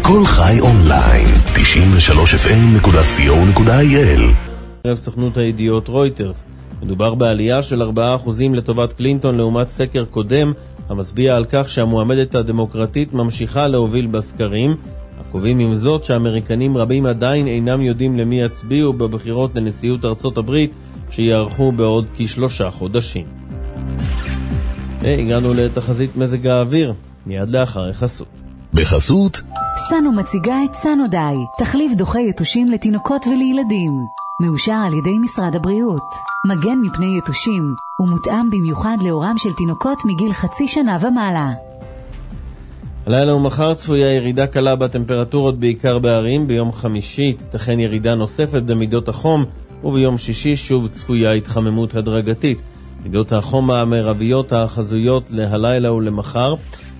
כל חי אונליין, 93fm.co.il. ערב סוכנות הידיעות רויטרס. מדובר בעלייה של 4% לטובת קלינטון לעומת סקר קודם, המצביע על כך שהמועמדת הדמוקרטית ממשיכה להוביל בסקרים. הקובעים עם זאת שהאמריקנים רבים עדיין אינם יודעים למי יצביעו בבחירות לנשיאות ארצות הברית שיערכו בעוד כ3 חודשים. הגענו לתחזית מזג האוויר, מיד לאחר החסות. בחסות סנו מציגה את סנו די, תחליף דוחה יתושים לתינוקות ולילדים. מאושר על ידי משרד הבריאות. מגן מפני יתושים, ומותאם במיוחד לאורם של תינוקות מגיל 0.5 שנה ומעלה. הלילה ומחר צפויה ירידה קלה בטמפרטורות בעיקר בערים. ביום חמישי תתכן ירידה נוספת במידות החום, וביום שישי שוב צפויה התחממות הדרגתית. מידות החום המרביות החזויות להלילה ולמחר: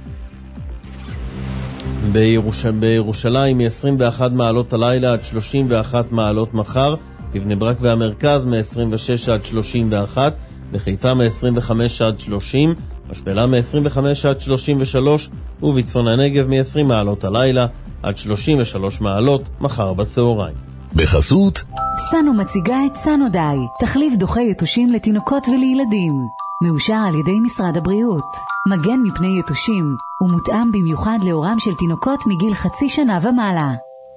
בירושלים מ-21 מעלות הלילה עד 31 מעלות מחר, בבני ברק והמרכז מ-26 עד 31, בחיפה מ-25 עד 30, משפלה מ-25 עד 33, ובצפון הנגב מ-20 מעלות הלילה עד 33 מעלות מחר בצהריים. בחסות סנו מציגה את סנו די, תחליף דוחה יתושים לתינוקות ולילדים. מאושר על ידי משרד הבריאות. מגן מפני יתושים, ומותאם במיוחד לאורם של תינוקות מגיל 0.5 שנה ומעלה.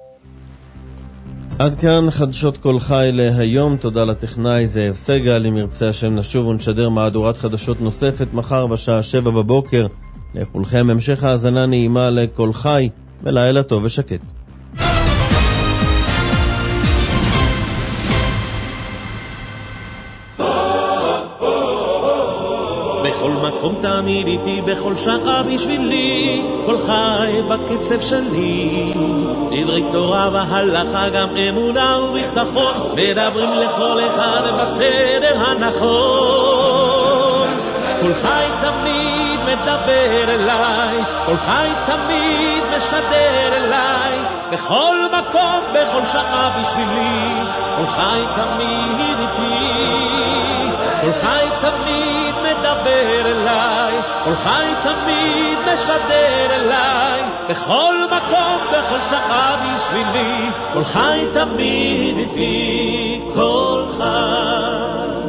עד כאן חדשות כל חי להיום. תודה לטכנאי זאב סגל. אם ירצה השם נשוב ונשדר מהדורת חדשות נוספת מחר בשעה 7 בבוקר. לכולכם המשך האזנה נעימה לכל חי, ולילה טוב ושקט. בכל מקום תמיד איתי, בכל שעה בשבילי, כל חי בקצב שלי. דברי תורה והלכה, גם אמונה וביטחון, מדברים לכל אחד בתדר הנכון. כל חי תמיד מדבר אליי, כל חי תמיד משדר אליי, בכל מקום, בכל שעה בשבילי, כל חי תמיד איתי, כל חי תמיד מדבר אליי, כל חי תמיד משדר אליי, בכל מקום, בכל שעה בשבילי, כל חי תמיד איתי, כל חי.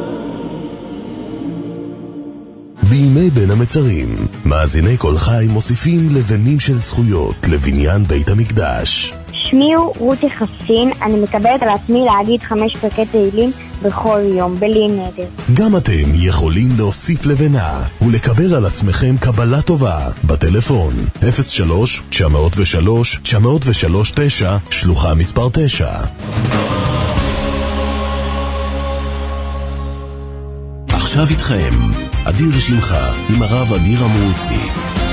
בימי בין המצרים, מאזיני כל חי מוסיפים לבנים של זכויות לבניין בית המקדש. שמי הוא רותי חסין, אני מקבלת על עצמי להגיד 5 פרקי תהילים בכל יום, בלי נדר. גם אתם יכולים להוסיף לבנה ולקבל על עצמכם קבלה טובה בטלפון 03-903-903-9, שלוחה מספר 9. עכשיו איתכם אדיר שמחה עם הרב אדיר המרוצי.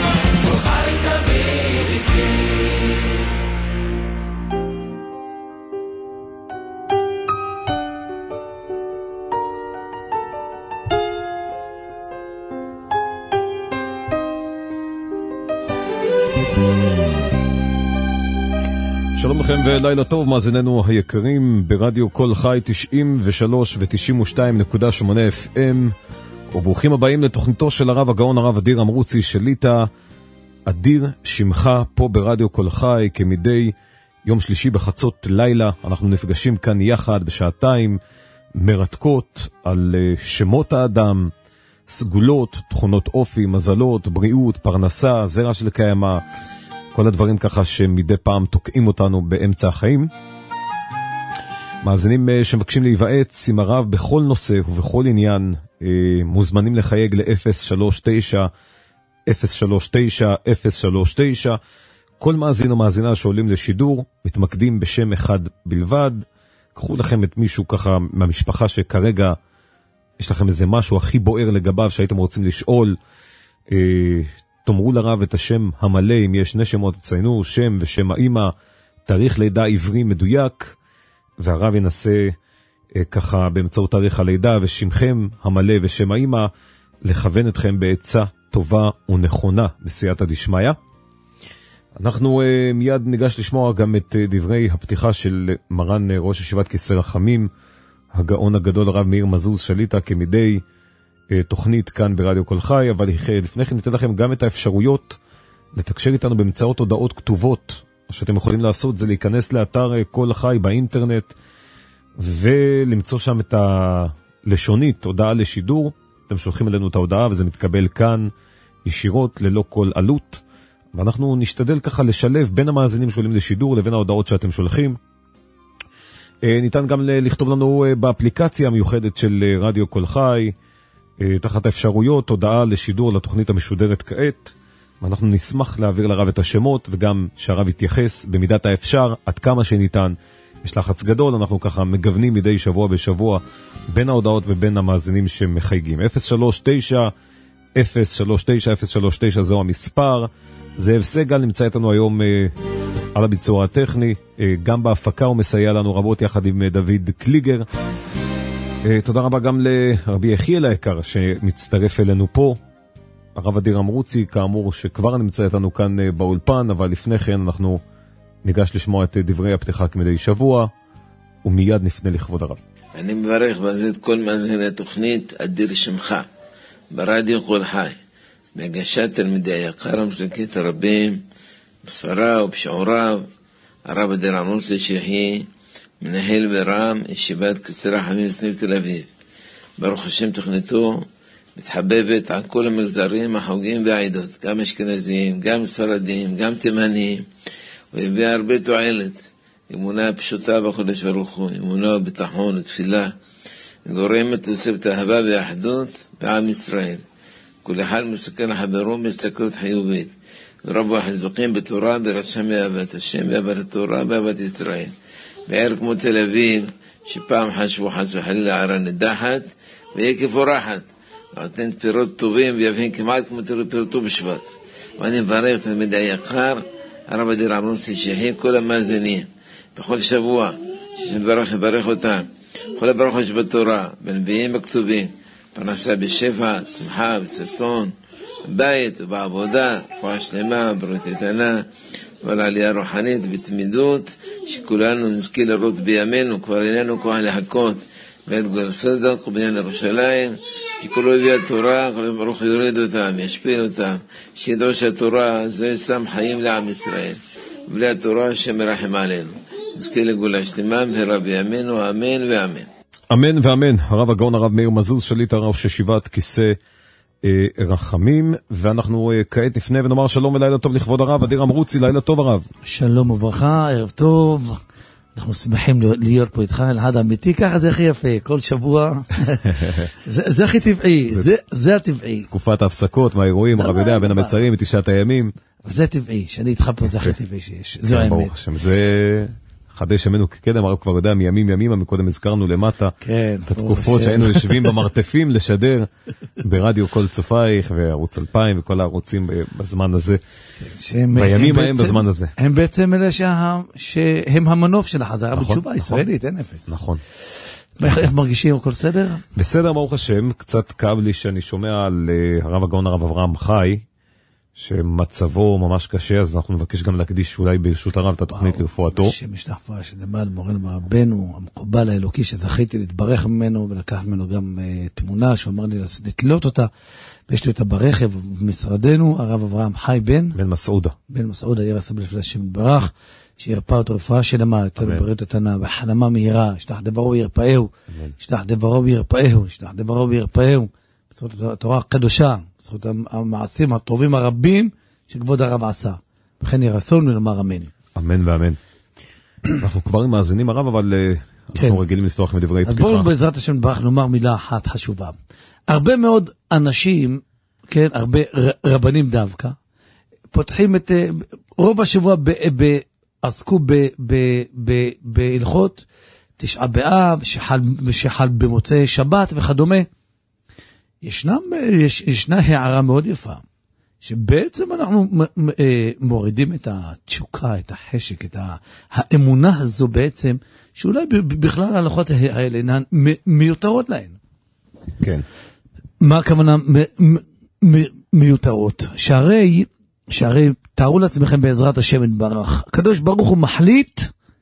שלום לכם ולילה טוב מאזיננו היקרים ברדיו כל חי 93 ו-92.8 FM, וברוכים הבאים לתוכניתו של הרב הגאון הרב אדיר המרוצי שליטה. אדיר שמחה פה ברדיו כל חי, כמדי יום שלישי בחצות לילה אנחנו נפגשים כאן יחד בשעתיים מרתקות על שמות האדם, סגולות, תכונות אופי, מזלות, בריאות, פרנסה, זרע של קיימה, כל הדברים ככה שמדי פעם תוקעים אותנו באמצע החיים. מאזינים שמבקשים להיוועץ עם הרב בכל נושא ובכל עניין מוזמנים לחייג ל-039-039-039. כל מאזין או מאזינה שעולים לשידור מתמקדים בשם אחד בלבד. קחו לכם את מישהו ככה מהמשפחה שכרגע יש לכם איזה משהו הכי בוער לגביו שהייתם רוצים לשאול. תאמרו לרב את השם המלא, אם יש שני שמות תציינו, שם ושם האמא, תאריך לידה עברי מדויק, והרב ינסה ככה באמצעות תאריך הלידה ושמכם המלא ושם האמא לכוון אתכם בעצה טובה ונכונה בסייעתא דשמיא. אנחנו מיד ניגש לשמוע גם את דברי הפתיחה של מרן ראש ישיבת כיסא רחמים, הגאון הגדול הרב מאיר מזוז שליטה, כמדי תוכנית כאן ברדיו כל חי. אבל לפני כן ניתן לכם גם את האפשרויות לתקשר איתנו באמצעות הודעות כתובות שאתם יכולים לעשות זה להיכנס לאתר כל החי באינטרנט, ולמצוא שם את הלשונית, הודעה לשידור. אתם שולחים אלינו את ההודעה וזה מתקבל כאן ישירות ללא כל עלות, ואנחנו נשתדל ככה לשלב בין המאזינים שעולים לשידור לבין ההודעות שאתם שולחים. ניתן גם לכתוב לנו באפליקציה המיוחדת של רדיו כל חי, תחת האפשרויות, הודעה לשידור לתוכנית המשודרת כעת, ואנחנו נשמח להעביר לרב את השמות, וגם שהרב יתייחס במידת האפשר, עד כמה שניתן. יש לחץ גדול, אנחנו ככה מגוונים מדי שבוע בשבוע, בין ההודעות ובין המאזינים שמחייגים. 039-039-039 זהו המספר. זאב סגל נמצא איתנו היום על הביצוע הטכני, גם בהפקה הוא מסייע לנו רבות יחד עם דוד קליגר. תודה רבה גם לרבי יחיאל היקר שמצטרף אלינו פה, הרב אדיר אמרוצי כאמור שכבר נמצא איתנו כאן באולפן, אבל לפני כן אנחנו ניגש לשמוע את דברי הפתיחה כמדי שבוע, ומיד נפנה לכבוד הרב. אני מברך בזה את כל מאזיני התוכנית אדיר שמך ברדיו כל חי, בהגשת תלמידי היקר המסקת הרבים בספרה ובשיעוריו, הרב אדיר אמרוצי שיחי, מנהל ברם ישיבת קצרה חמים סניף תל אביב. ברוך השם תוכניתו מתחבבת על כל המגזרים, החוגים והעידות, גם אשכנזיים, גם ספרדים, גם תימנים, והביאה הרבה תועלת. אמונה פשוטה בקדוש ברוך הוא, אמונה בביטחון ותפילה, גורמת תוספת אהבה ואחדות בעם ישראל. כל אחד מסתכל לחברו בהסתכלות חיובית, ורבו החיזוקים בתורה ברשם באהבת השם ואהבת התורה ואהבת ישראל. בעיר כמו תל אביב, שפעם חשבו חס וחלילה ערה נדחת, ויהיה כפורחת, נותן פירות טובים ויבהים כמעט כמו פירות טוב בשבט. ואני מברך תלמידי היקר, הרב אדיר אמרוצי שיחי, כל המאזינים, בכל שבוע, שנברך לברך אותם, כל הברכות שבתורה, בנביאים הכתובים, פרנסה בשפע, שמחה וששון, בבית ובעבודה, רפואה שלמה, בריאות איתנה, ועל עלייה רוחנית בתמידות, שכולנו נזכה לראות בימינו, כבר איננו כוח להכות, ואת גואל סדק ובניין ירושלים, שכולו הביא התורה, כל ברוך יוריד אותם, ישפיע אותם, שידעו שהתורה זה שם חיים לעם ישראל, בלי התורה שמרחם עלינו. נזכה לגאולה שלמה במהרה בימינו, אמן ואמן. אמן ואמן. הרב הגאון הרב מאיר מזוז, שליט הראש ישיבת כיסא רחמים, ואנחנו כעת נפנה ונאמר שלום ולילה טוב לכבוד הרב אדיר אמרוצי. לילה טוב הרב. שלום וברכה, ערב טוב. אנחנו שמחים להיות פה איתך, אלעד אמיתי, ככה זה הכי יפה, כל שבוע. זה הכי טבעי, זה הטבעי. תקופת ההפסקות מהאירועים, הרב יודע, בין המצרים ותשעת הימים. זה טבעי, שאני איתך פה זה הכי טבעי שיש, זו האמת. זה חדש ימינו כקדם, הרב כבר יודע מימים ימימה, מקודם הזכרנו למטה את התקופות שהיינו יושבים במרתפים לשדר ברדיו כל צופייך וערוץ 2000 וכל הערוצים בזמן הזה, בימים ההם בזמן הזה. הם בעצם אלה שהם המנוף של החזרה בתשובה הישראלית, אין אפס. נכון. איך מרגישים? הכל בסדר? בסדר, ברוך השם. קצת כאב לי שאני שומע על הרב הגאון הרב אברהם חי, שמצבו ממש קשה, אז אנחנו נבקש גם להקדיש אולי ברשות הרב את התוכנית לרפואתו. השם ישלח רפואה שלמה למורנו ורבנו, המקובל האלוקי שזכיתי להתברך ממנו, ולקח ממנו גם תמונה שאומר לי לתלות אותה, ויש לי אותה ברכב במשרדנו, הרב אברהם חי בן מסעודה. בן מסעודה, ירא סבל לפני השם יתברך, שירפא אותו רפואה שלמה, יותר בבריאות איתנה, בחלמה מהירה, ישלח דברו וירפאהו, ישלח דברו וירפאהו, ישלח דברו וירפאהו. בזכות התורה הקדושה, בזכות המעשים הטובים הרבים שכבוד הרב עשה. וכן ירצון ולומר אמן. אמן ואמן. אנחנו כבר מאזינים הרב, אבל אנחנו רגילים לפתוח מדברי פתיחה. אז בואו בעזרת השם נברך נאמר מילה אחת חשובה. הרבה מאוד אנשים, כן, הרבה רבנים דווקא, פותחים את רוב השבוע עסקו בהלכות תשעה באב, שחל במוצאי שבת וכדומה. ישנה הערה מאוד יפה, שבעצם אנחנו מורידים את התשוקה, את החשק, את האמונה הזו בעצם, שאולי בכלל ההלכות האלה אינן מיותרות להן. כן. מה הכוונה מיותרות? שהרי תארו לעצמכם בעזרת השם יתברך, הקדוש ברוך הוא מחליט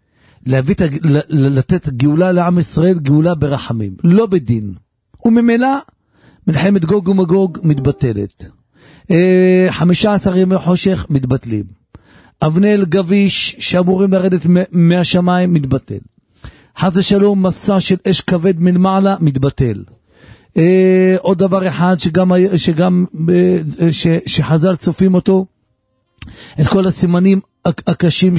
לתת גאולה לעם ישראל, גאולה ברחמים, לא בדין. וממילא מלחמת גוג ומגוג מתבטלת. 15 ימי חושך מתבטלים. אבני אל גביש שאמורים לרדת מהשמיים מתבטל. חס ושלום מסע של אש כבד מלמעלה מתבטל. עוד דבר אחד שחז"ל צופים אותו, את כל הסימנים הקשים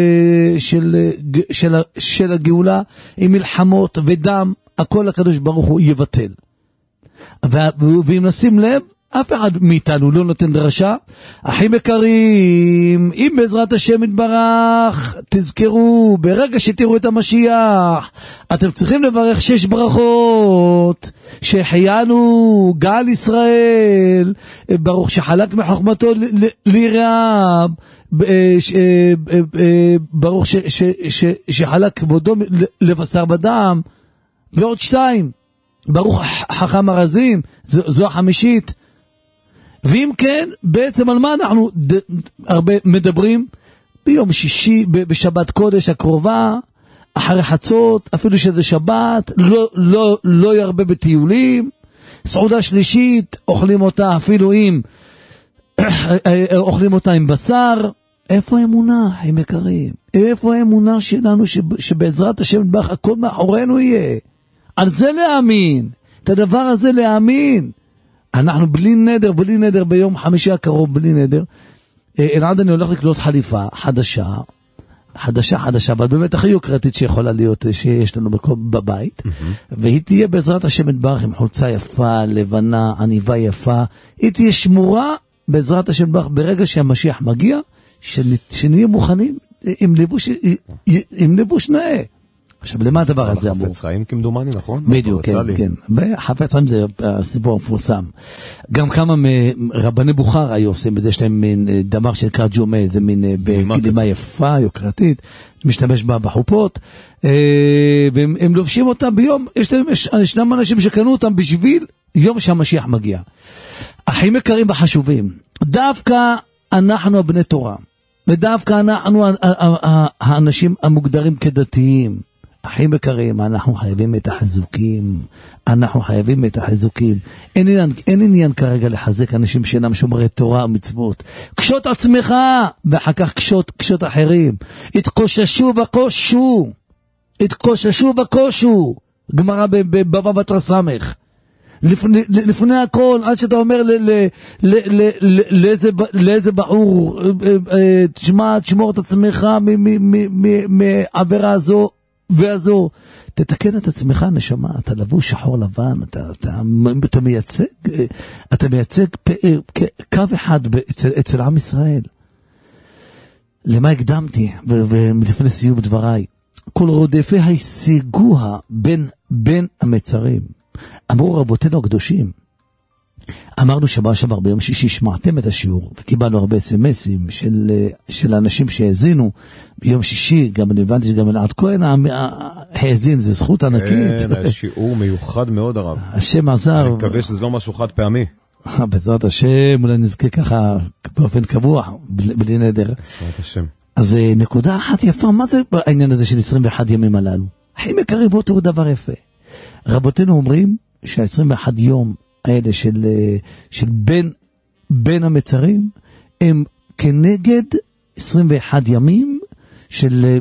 של הגאולה, עם מלחמות ודם, הכל הקדוש ברוך הוא יבטל. ואם נשים לב, אף אחד מאיתנו לא נותן דרשה. אחים יקרים, אם בעזרת השם יתברך, תזכרו, ברגע שתראו את המשיח, אתם צריכים לברך 6 ברכות, שהחיינו גאל ישראל, ברוך שחלק מחוכמתו לירעם, ברוך שחלק כבודו לבשר ודם, ועוד 2, ברוך חכם הרזים, זו החמישית. ואם כן, בעצם על מה אנחנו הרבה מדברים? ביום שישי, בשבת קודש הקרובה, אחרי חצות, אפילו שזה שבת, לא ירבה בטיולים. סעודה שלישית, אוכלים אותה אפילו אוכלים אותה עם בשר. איפה האמונה, הם יקרים? איפה האמונה שלנו שבעזרת השם נדבך הכל מאחורינו יהיה? על זה להאמין, את הדבר הזה להאמין. אנחנו בלי נדר ביום חמישי הקרוב, בלי נדר. אלעד, אני הולך לקנות חליפה חדשה, אבל באמת הכי יוקרתית שיכולה להיות, שיש לנו בבית, והיא תהיה בעזרת השם יתברך עם חולצה יפה, לבנה, עניבה יפה, היא תהיה שמורה בעזרת השם יתברך ברגע שהמשיח מגיע, שנהיה מוכנים עם לבוש נאה. עכשיו, למה הדבר הזה אמור? חפץ חיים כמדומני, נכון? בדיוק, כן. חפץ חיים זה הסיפור המפורסם. גם כמה רבני בוכרה היו עושים בזה, יש להם מין דמר שנקרא ג'ומה, זה מין בגלימה יפה, יוקרתית, משתמש בה בחופות, והם לובשים אותם ביום, ישנם אנשים שקנו אותם בשביל יום שהמשיח מגיע. אחים יקרים וחשובים, דווקא אנחנו הבני תורה, ודווקא אנחנו האנשים המוגדרים כדתיים, אחים יקרים, אנחנו חייבים את החיזוקים. אין עניין כרגע לחזק אנשים שאינם שומרי תורה ומצוות. קשות עצמך, ואחר כך קשות אחרים. התקוששו בקושו. גמרא בבבא בתרא סמך. לפני הכל, עד שאתה אומר לאיזה בחור, תשמור את עצמך מעבירה הזו והזו, תתקן את עצמך נשמה, אתה לבוש שחור לבן, אתה מייצג קו אחד אצל עם ישראל. למה הקדמתי, ולפני סיום דבריי, כל רודפי השיגוה בין המצרים, אמרו רבותינו הקדושים, אמרנו שבוע שעבר ביום שישי שמעתם את השיעור, וקיבלנו הרבה סמסים של אנשים שהאזינו ביום שישי, גם אני הבנתי שגם אלעד כהן האזין, זה זכות ענקית. כן, שיעור מיוחד מאוד הרב. השם עזר. אני מקווה שזה לא משהו חד פעמי. בעזרת השם, אולי נזכה ככה באופן קבוע, בלי נדר. בעזרת השם. אז נקודה אחת יפה, מה זה העניין הזה של 21 ימים הללו? אחים יקרים, בואו תראו דבר יפה. רבותינו אומרים שה-21 יום האלה של בין המצרים, הם כנגד 21 ימים של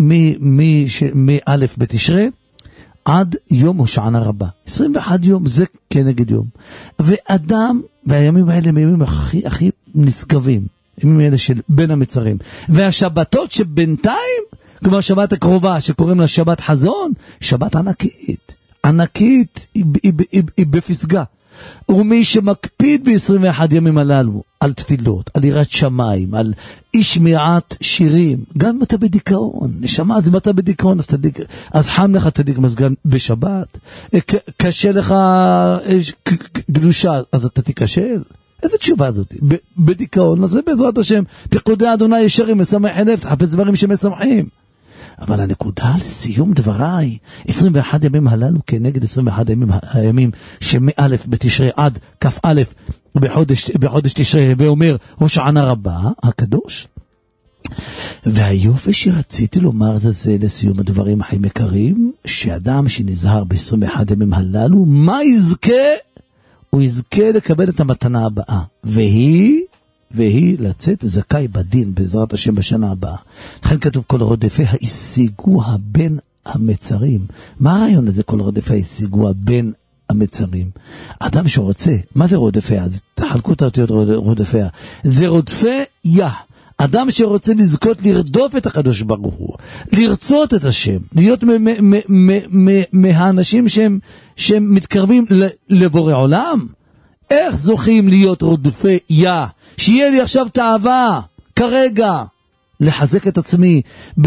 מא' בתשרי עד יום הושענא רבה. 21 יום זה כנגד יום. ואדם, והימים האלה הם הימים הכי נשגבים, ימים האלה של בין המצרים. והשבתות שבינתיים, כמו השבת הקרובה שקוראים לה שבת חזון, שבת ענקית היא בפסגה. ומי שמקפיד ב-21 ימים הללו על תפילות, על יראת שמיים, על שמיעת שירים, גם אם אתה בדיכאון, נשמה, אז אם אתה בדיכאון, אז חם לך תדיק מזגן בשבת, קשה לך גלושה, אז אתה תיקשל. איזה תשובה הזאת? בדיכאון, אז זה בעזרת השם, פקודי אדוני ישרים, משמח לב, תחפש דברים שמשמחים. אבל הנקודה לסיום דבריי, 21 ימים הללו כנגד 21 הימים שמא' בתשרי עד כ"א בחודש תשרי, ואומר הושענא רבה הקדוש. והיופי שרציתי לומר זה לסיום הדברים אחים יקרים, שאדם שנזהר ב-21 ימים הללו, מה יזכה? הוא יזכה לקבל את המתנה הבאה, והיא והיא לצאת זכאי בדין בעזרת השם בשנה הבאה. לכן כתוב כל רודפיה השיגוה בין המצרים. מה הרעיון הזה כל רודפיה השיגוה בין המצרים? אדם שרוצה, מה זה רודפיה? תחלקו את האותיות רודפיה. זה רודפיה. אדם שרוצה לזכות לרדוף את הקדוש ברוך הוא, לרצות את השם, להיות מהאנשים שהם מתקרבים לבורא עולם. איך זוכים להיות רודפי יה? שיהיה לי עכשיו תאווה, כרגע, לחזק את עצמי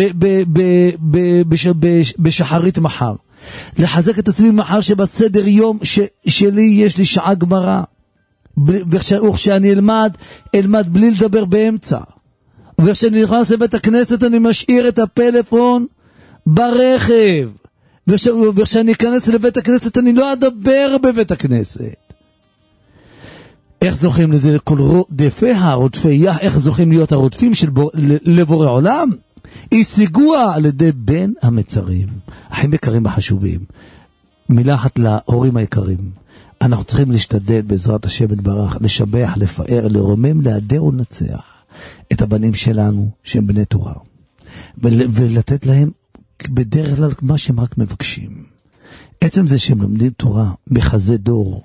בשחרית מחר. לחזק את עצמי מחר שבסדר יום שלי יש לי שעה גמרא. וכשאני אלמד בלי לדבר באמצע. וכשאני נכנס לבית הכנסת אני משאיר את הפלאפון ברכב. וכשאני אכנס לבית הכנסת אני לא אדבר בבית הכנסת. איך זוכים לזה לכל רודפיה, רודפיה, איך זוכים להיות הרודפים של לבורא עולם? השיגוה על ידי בין המצרים. אחים יקרים החשובים, מילה אחת להורים היקרים. אנחנו צריכים להשתדל בעזרת השם יתברך, לשבח, לפאר, לרומם, להדר ולנצח את הבנים שלנו שהם בני תורה. ולתת להם בדרך כלל מה שהם רק מבקשים. עצם זה שהם לומדים תורה בחזה דור,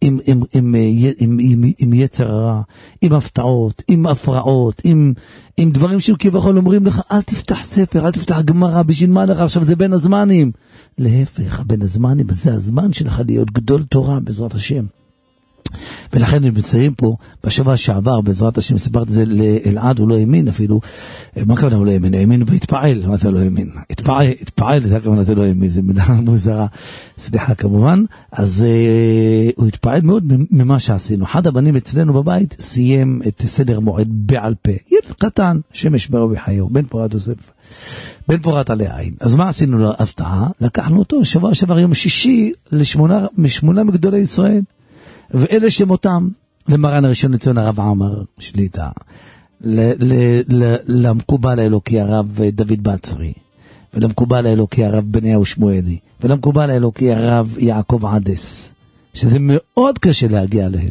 עם יצר הרע, עם הפתעות, עם הפרעות, עם דברים שכביכול אומרים לך, אל תפתח ספר, אל תפתח גמרא, בשביל מה לך עכשיו, זה בין הזמנים. להפך, בין הזמנים, זה הזמן שלך להיות גדול תורה בעזרת השם. ולכן הם מציירים פה, בשבוע שעבר, בעזרת השם, סיפרת את זה לאלעד, הוא לא האמין אפילו, מה כוונה הוא לא האמין? האמין והתפעל, מה זה לא האמין? התפעל, זה הכוונה זה לא האמין, זה מילה מוזרה, סליחה כמובן, אז הוא התפעל מאוד ממה שעשינו. אחד הבנים אצלנו בבית סיים את סדר מועד בעל פה, ילד קטן, שמש ברבי חיו, בן פורת יוסף, בן פורת עלי עין. אז מה עשינו לו? הפתעה, לקחנו אותו שבוע שעבר יום שישי משמונה מגדולי ישראל, ואלה שמותם למרן הראשון לציון הרב עמר שליטה, למקובל האלוקי הרב דוד בצרי, ולמקובל האלוקי הרב בניהו שמואלי, ולמקובל האלוקי הרב יעקב עדס, שזה מאוד קשה להגיע אליהם.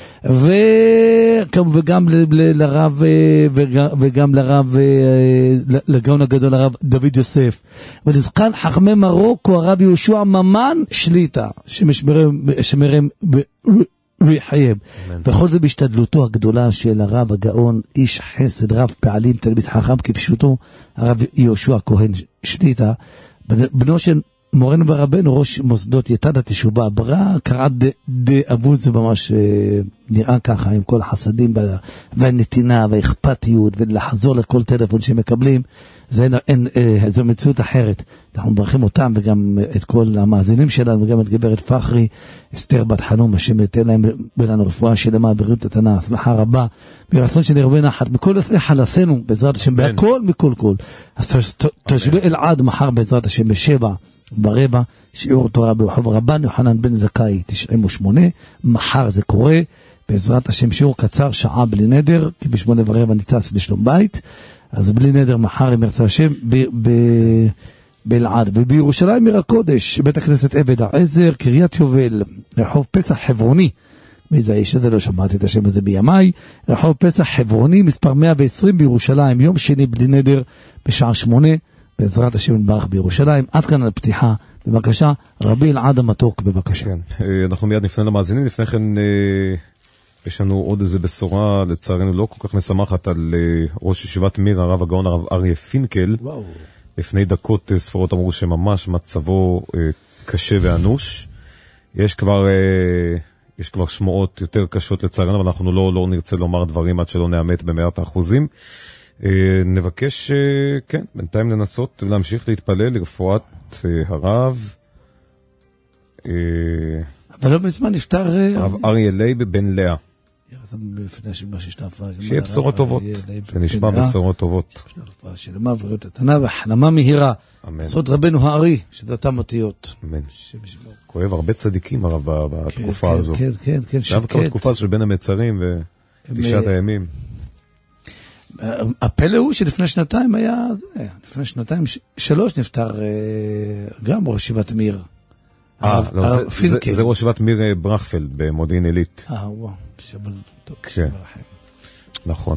וגם לרב וגם לרב לגאון הגדול הרב דוד יוסף, ולזקן חכמי מרוקו הרב יהושע ממן שליטה שמרם ויחייב. וכל זה בהשתדלותו הגדולה של הרב הגאון איש חסד רב פעלים תלמיד חכם כפשוטו הרב יהושע כהן שליטה, בנו של מורנו ורבנו ראש מוסדות יתד התשובה ברא קרא דאבו, זה ממש נראה ככה עם כל החסדים והנתינה והאכפתיות ולחזור לכל טלפון שמקבלים. זו מציאות אחרת. אנחנו מברכים אותם וגם את כל המאזינים שלנו וגם את גברת פחרי אסתר בת חנום, השם ייתן להם בלנו רפואה שלמה בריאות התנה, הצלחה רבה ברצון שנרבה נחת מכל חלסינו בעזרת השם בהכל מכל כל. אז תושבי אלעד מחר בעזרת השם ב7:15 שיעור תורה ברחוב רבן יוחנן בן זכאי 98. מחר זה קורה בעזרת השם, שיעור קצר, שעה בלי נדר, כי ב8:15 ניטס לשלום בית, אז בלי נדר מחר עם ירצה השם באלעד. ובירושלים עיר הקודש, בית הכנסת עבד העזר, קריית יובל, רחוב פסח חברוני, מי זה האיש הזה? לא שמעתי את השם הזה בימי. רחוב פסח חברוני מספר 120 בירושלים, יום שני בלי נדר בשעה 8 בעזרת השם נברך בירושלים. עד כאן על הפתיחה, בבקשה רבי אלעד המתוק, בבקשה. כן, אנחנו מיד נפנה למאזינים. לפני כן יש לנו עוד איזה בשורה, לצערנו לא כל כך משמחת, על ראש ישיבת מיר, הרב הגאון הרב אריה פינקל. וואו. לפני דקות ספורות אמרו שממש מצבו קשה ואנוש. יש כבר שמועות יותר קשות לצערנו, אבל אנחנו לא נרצה לומר דברים עד שלא נאמת ב100%. נבקש, כן, בינתיים לנסות להמשיך להתפלל לרפואת הרב. אבל לא מזמן נפטר הרב אריה לייב בן לאה. שיהיה בשורות טובות, שנשמע בשורות טובות. שלמה ובריאות התנה והחלמה מהירה. בשורות רבנו הארי, שזה אותם אותיות. אמן. כואב הרבה צדיקים הרב בתקופה הזו. כן, כן, כן. זה היה כבר תקופה של בין המצרים ותשעת הימים. הפלא הוא שלפני שנתיים היה, לפני שנתיים 3 נפטר גם ראש ישיבת מיר. זה ראש ישיבת מיר ברכפלד במודיעין עילית. וואו, שבל טוב. נכון.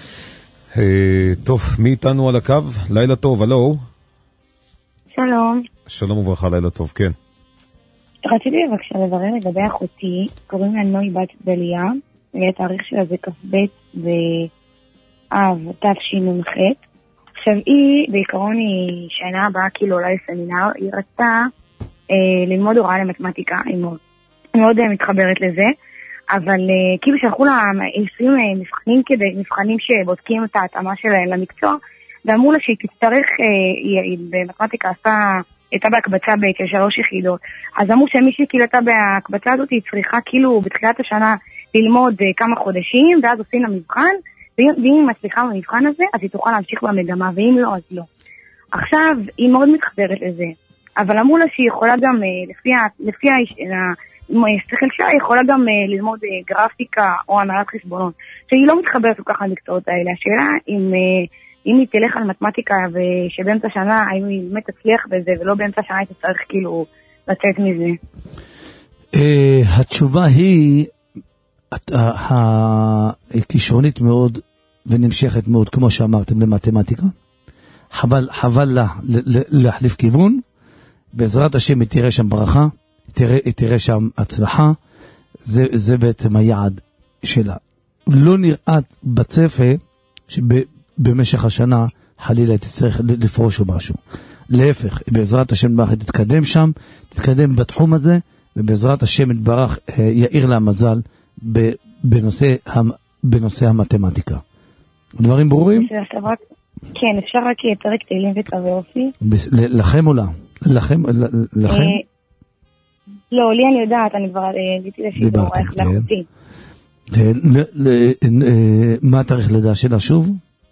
טוב, מי איתנו על הקו? לילה טוב, הלו. שלום. שלום וברכה, לילה טוב, כן. רציתי בבקשה לברר לגבי אחותי, קוראים לה נוי בת דליה, והתאריך שלה זה כ"ב באב תשנ"ח. עכשיו היא, בעיקרון היא שנה הבאה כאילו עולה לסמינר, היא רצתה ללמוד הוראה למתמטיקה, היא מאוד מתחברת לזה, אבל כאילו שלחו לה מבחנים שבודקים את ההתאמה שלהם למקצוע, ואמרו לה שהיא תצטרך, היא במתמטיקה הייתה בהקבצה של 3 יחידות, אז אמרו שמי שקילתה בהקבצה הזאת היא צריכה כאילו בתחילת השנה ללמוד כמה חודשים, ואז עושים לה מבחן, ואם היא מצליחה במבחן הזה, אז היא תוכל להמשיך במגמה, ואם לא, אז לא. עכשיו, היא מאוד מתחברת לזה, אבל אמרו לה שהיא יכולה גם, לפי השכל שלה, היא יכולה גם ללמוד גרפיקה או הנהלת חשבונות, שהיא לא מתחברת כל כך למקצועות האלה. השאלה אם היא תלך על מתמטיקה, ושבאמצע שנה, האם היא באמת תצליח בזה, ולא באמצע שנה היא תצטרך כאילו לצאת מזה. התשובה היא, הכישרונית מאוד ונמשכת מאוד, כמו שאמרתם, למתמטיקה. חבל לה להחליף כיוון. בעזרת השם היא תראה שם ברכה, היא תראה שם הצלחה. זה בעצם היעד שלה. לא נראה בצפה שבמשך השנה חלילה תצטרך לפרוש או משהו. להפך, בעזרת השם ברכה תתקדם שם, תתקדם בתחום הזה, ובעזרת השם יתברך יאיר לה מזל בנושא המתמטיקה. דברים ברורים? כן, אפשר רק פרק תהילים וקווי אופי. לכם או לה? לכם? לא, לי אני יודעת, אני כבר דיברתי לשידור, איך לאחותי. מה התאריך לידה שלה שוב?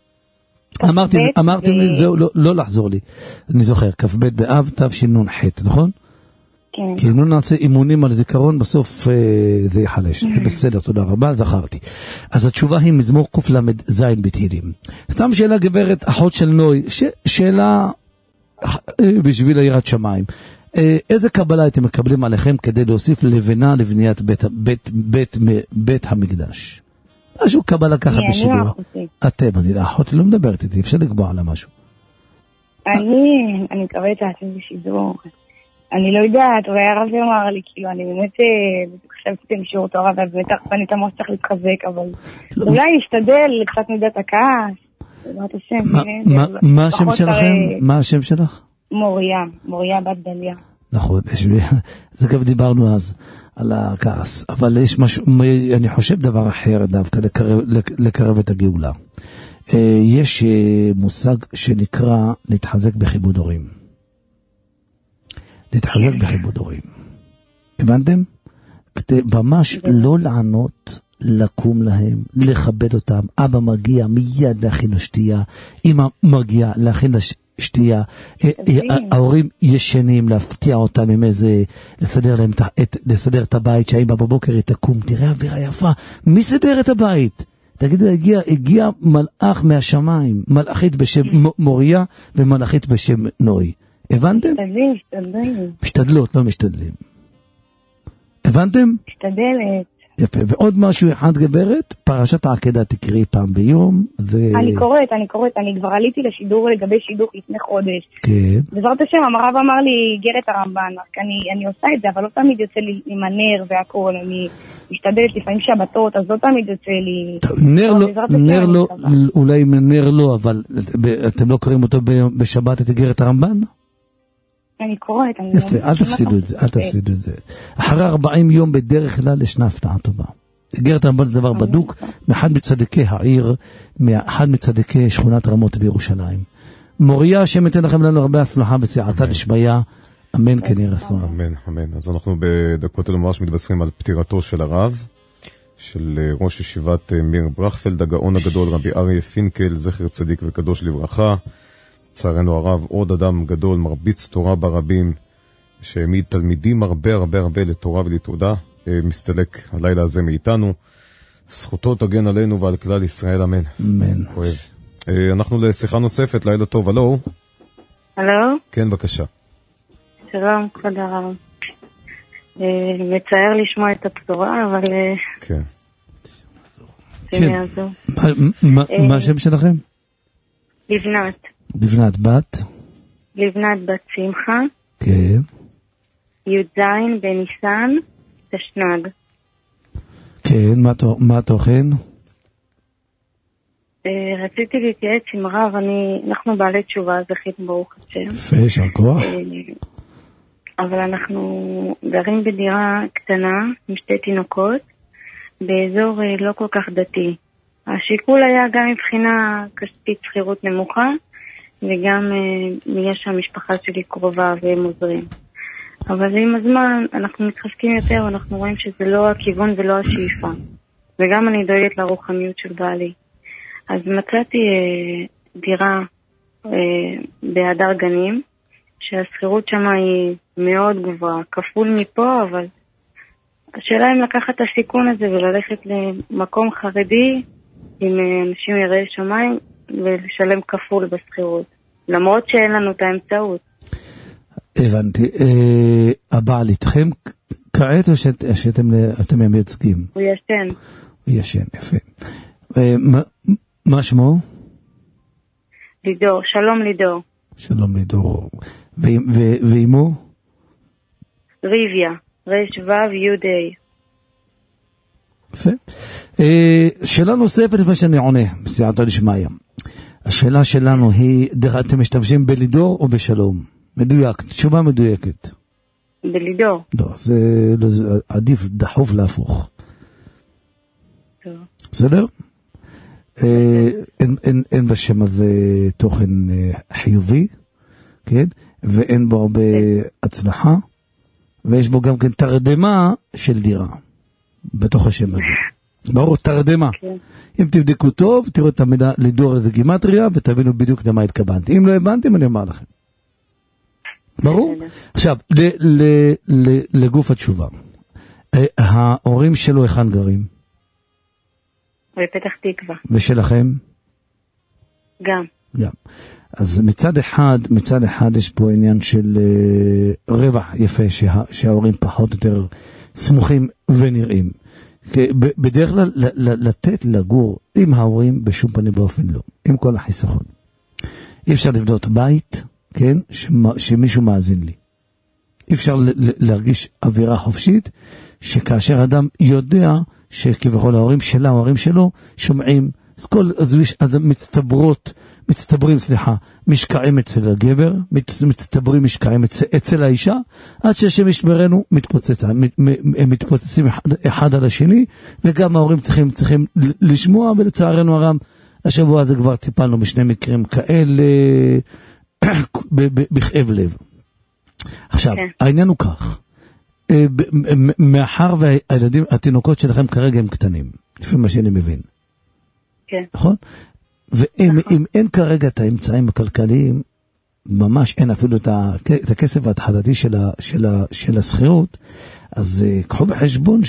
אמרתם לי, זהו, לא לחזור לי. אני זוכר, כ"ב באב תשנ"ח, נכון? כן. כי אם לא נעשה אימונים על זיכרון, בסוף זה יחלש. בסדר, תודה רבה, זכרתי. אז התשובה היא מזמור קל"ז בתהילים. סתם שאלה גברת, אחות של נוי, שאלה בשביל יראת שמיים. איזה קבלה אתם מקבלים עליכם כדי להוסיף לבנה לבניית בית המקדש? משהו קבלה ככה בשידור. אני האחות לא מדברת איתי, אפשר לקבוע עליה משהו. אני מקבלת את העצמי בשידור. אני לא יודעת, אולי הרב אמר לי, כאילו, אני באמת חשבתי בשיעור תורה, ואני תמוס צריך להתחזק, אבל אולי נשתדל קצת מידת הכעס, בעזרת השם. מה השם שלכם? מה השם שלך? מוריה בת דליה. נכון, זה גם דיברנו אז על הכעס, אבל יש משהו, אני חושב דבר אחר דווקא, לקרב את הגאולה. יש מושג שנקרא להתחזק בכיבוד הורים. להתחזק בכיבוד הורים. הבנתם? ממש לא לענות, לקום להם, לכבד אותם. אבא מגיע מיד להכין לשתייה, אמא מגיעה להכין לשתייה, ההורים ישנים, להפתיע אותם עם איזה, לסדר את הבית, שהאמא בבוקר היא תקום, תראה אווירה יפה, מי סדר את הבית? תגידו, הגיע מלאך מהשמיים, מלאכית בשם מוריה ומלאכית בשם נוי. הבנתם? משתדלות, לא משתדלים. הבנתם? משתדלת. יפה, ועוד משהו אחד גברת, פרשת העקדה תקראי פעם ביום. אני קוראת, אני כבר עליתי לשידור לגבי שידור לפני חודש. כן. בעזרת השם, הרב אמר לי, גרת הרמב"ן, אני עושה את זה, אבל לא תמיד יוצא לי עם הנר והכל, אני משתדלת לפעמים שבתות, אז לא תמיד יוצא לי... נר לא, אולי נר לא, אבל אתם לא קוראים אותו בשבת את גרת הרמב"ן? אני קוראת. יפה, אל תפסידו את זה. אחרי 40 יום בדרך כלל ישנה הפתעה טובה. גרת הרמב"ן זה דבר בדוק, מאחד מצדיקי העיר, מאחד מצדיקי שכונת רמות בירושלים. מוריה, השם ייתן לכם לנו הרבה הצלחה בסייעתא דשמיא, אמן כן יהי רצון. אמן, אמן. אז אנחנו בדקות אלו ממש מתבשרים על פטירתו של הרב, של ראש ישיבת מיר ברכפלד, הגאון הגדול רבי אריה פינקל, זכר צדיק וקדוש לברכה. לצערנו הרב, עוד אדם גדול, מרביץ תורה ברבים, שהעמיד תלמידים הרבה לתורה ולתעודה, מסתלק הלילה הזה מאיתנו. זכותו תגן עלינו ועל כלל ישראל, אמן. אמן. כואב. אנחנו לשיחה נוספת, לילה טוב, הלו? הלו? כן, בבקשה. שלום, כבוד הרב. מצער לשמוע את הבשורה, אבל... כן. שהם יעזור. מה השם שלכם? לבנת. לבנת בת? לבנת בת שמחה. כן. י"ז בניסן, תשנ"ג. כן, מה התוכן? רציתי להתייעץ עם רב, אנחנו בעלי תשובה, זכית ברוך השם. יפה, יישר כוח. אבל אנחנו גרים בדירה קטנה עם 2 תינוקות, באזור לא כל כך דתי. השיקול היה גם מבחינה כספית שכירות נמוכה, וגם יש המשפחה שלי קרובה והם עוזרים. אבל עם הזמן אנחנו מתחזקים יותר, ואנחנו רואים שזה לא הכיוון ולא השאיפה. וגם אני דואגת לרוחניות של בעלי. אז מצאתי דירה בהדר גנים, שהשכירות שם היא מאוד גבוהה, כפול מפה, אבל השאלה אם לקחת את הסיכון הזה וללכת למקום חרדי עם אנשים יראי שמיים ולשלם כפול בשכירות, למרות שאין לנו את האמצעות. הבנתי. הבעל איתכם כעת או שאתם מייצגים? הוא ישן. הוא ישן, יפה. מה שמו? לידור, שלום לידור. שלום לידור. ואימו? ריביה, רשבב יהודי. יפה. שאלה נוספת לפני שאני עונה, בסייעתא דשמיא. השאלה שלנו היא, אתם משתמשים בלידור או בשלום? מדויק, תשובה מדויקת. בלידור. לא, זה עדיף דחוף להפוך. טוב. בסדר? אין בשם הזה תוכן חיובי, כן? ואין בו הרבה הצלחה, ויש בו גם כן תרדמה של דירה, בתוך השם הזה. ברור, תרדמה. אם תבדקו טוב, תראו את המילה לידור איזה גימטריה, ותבינו בדיוק למה התכוונתי. אם לא הבנתם, אני אומר לכם. ברור? עכשיו, לגוף התשובה. ההורים שלו היכן גרים? בפתח תקווה. ושלכם? גם. גם. אז מצד אחד יש פה עניין של רווח יפה, שההורים פחות או יותר סמוכים ונראים. בדרך כלל לתת לגור עם ההורים בשום פנים באופן לא, עם כל החיסכון. אי אפשר לבנות בית, כן, שמישהו מאזין לי. אי אפשר להרגיש אווירה חופשית, שכאשר אדם יודע שכביכול ההורים שלה, ההורים שלו, שומעים, אז מצטברים, משקעים אצל הגבר, מצטברים משקעים אצל האישה, עד שהשם ישמרנו הם מתפוצצים אחד על השני, וגם ההורים צריכים לשמוע, ולצערנו הרב, השבוע הזה כבר טיפלנו בשני מקרים כאלה, בכאב לב. עכשיו, העניין הוא כך, מאחר והילדים, התינוקות שלכם כרגע הם קטנים, לפי מה שאני מבין. כן. נכון? ואם אין כרגע את האמצעים הכלכליים, ממש אין אפילו את הכסף ההתחלתי של השכירות, אז קחו בחשבון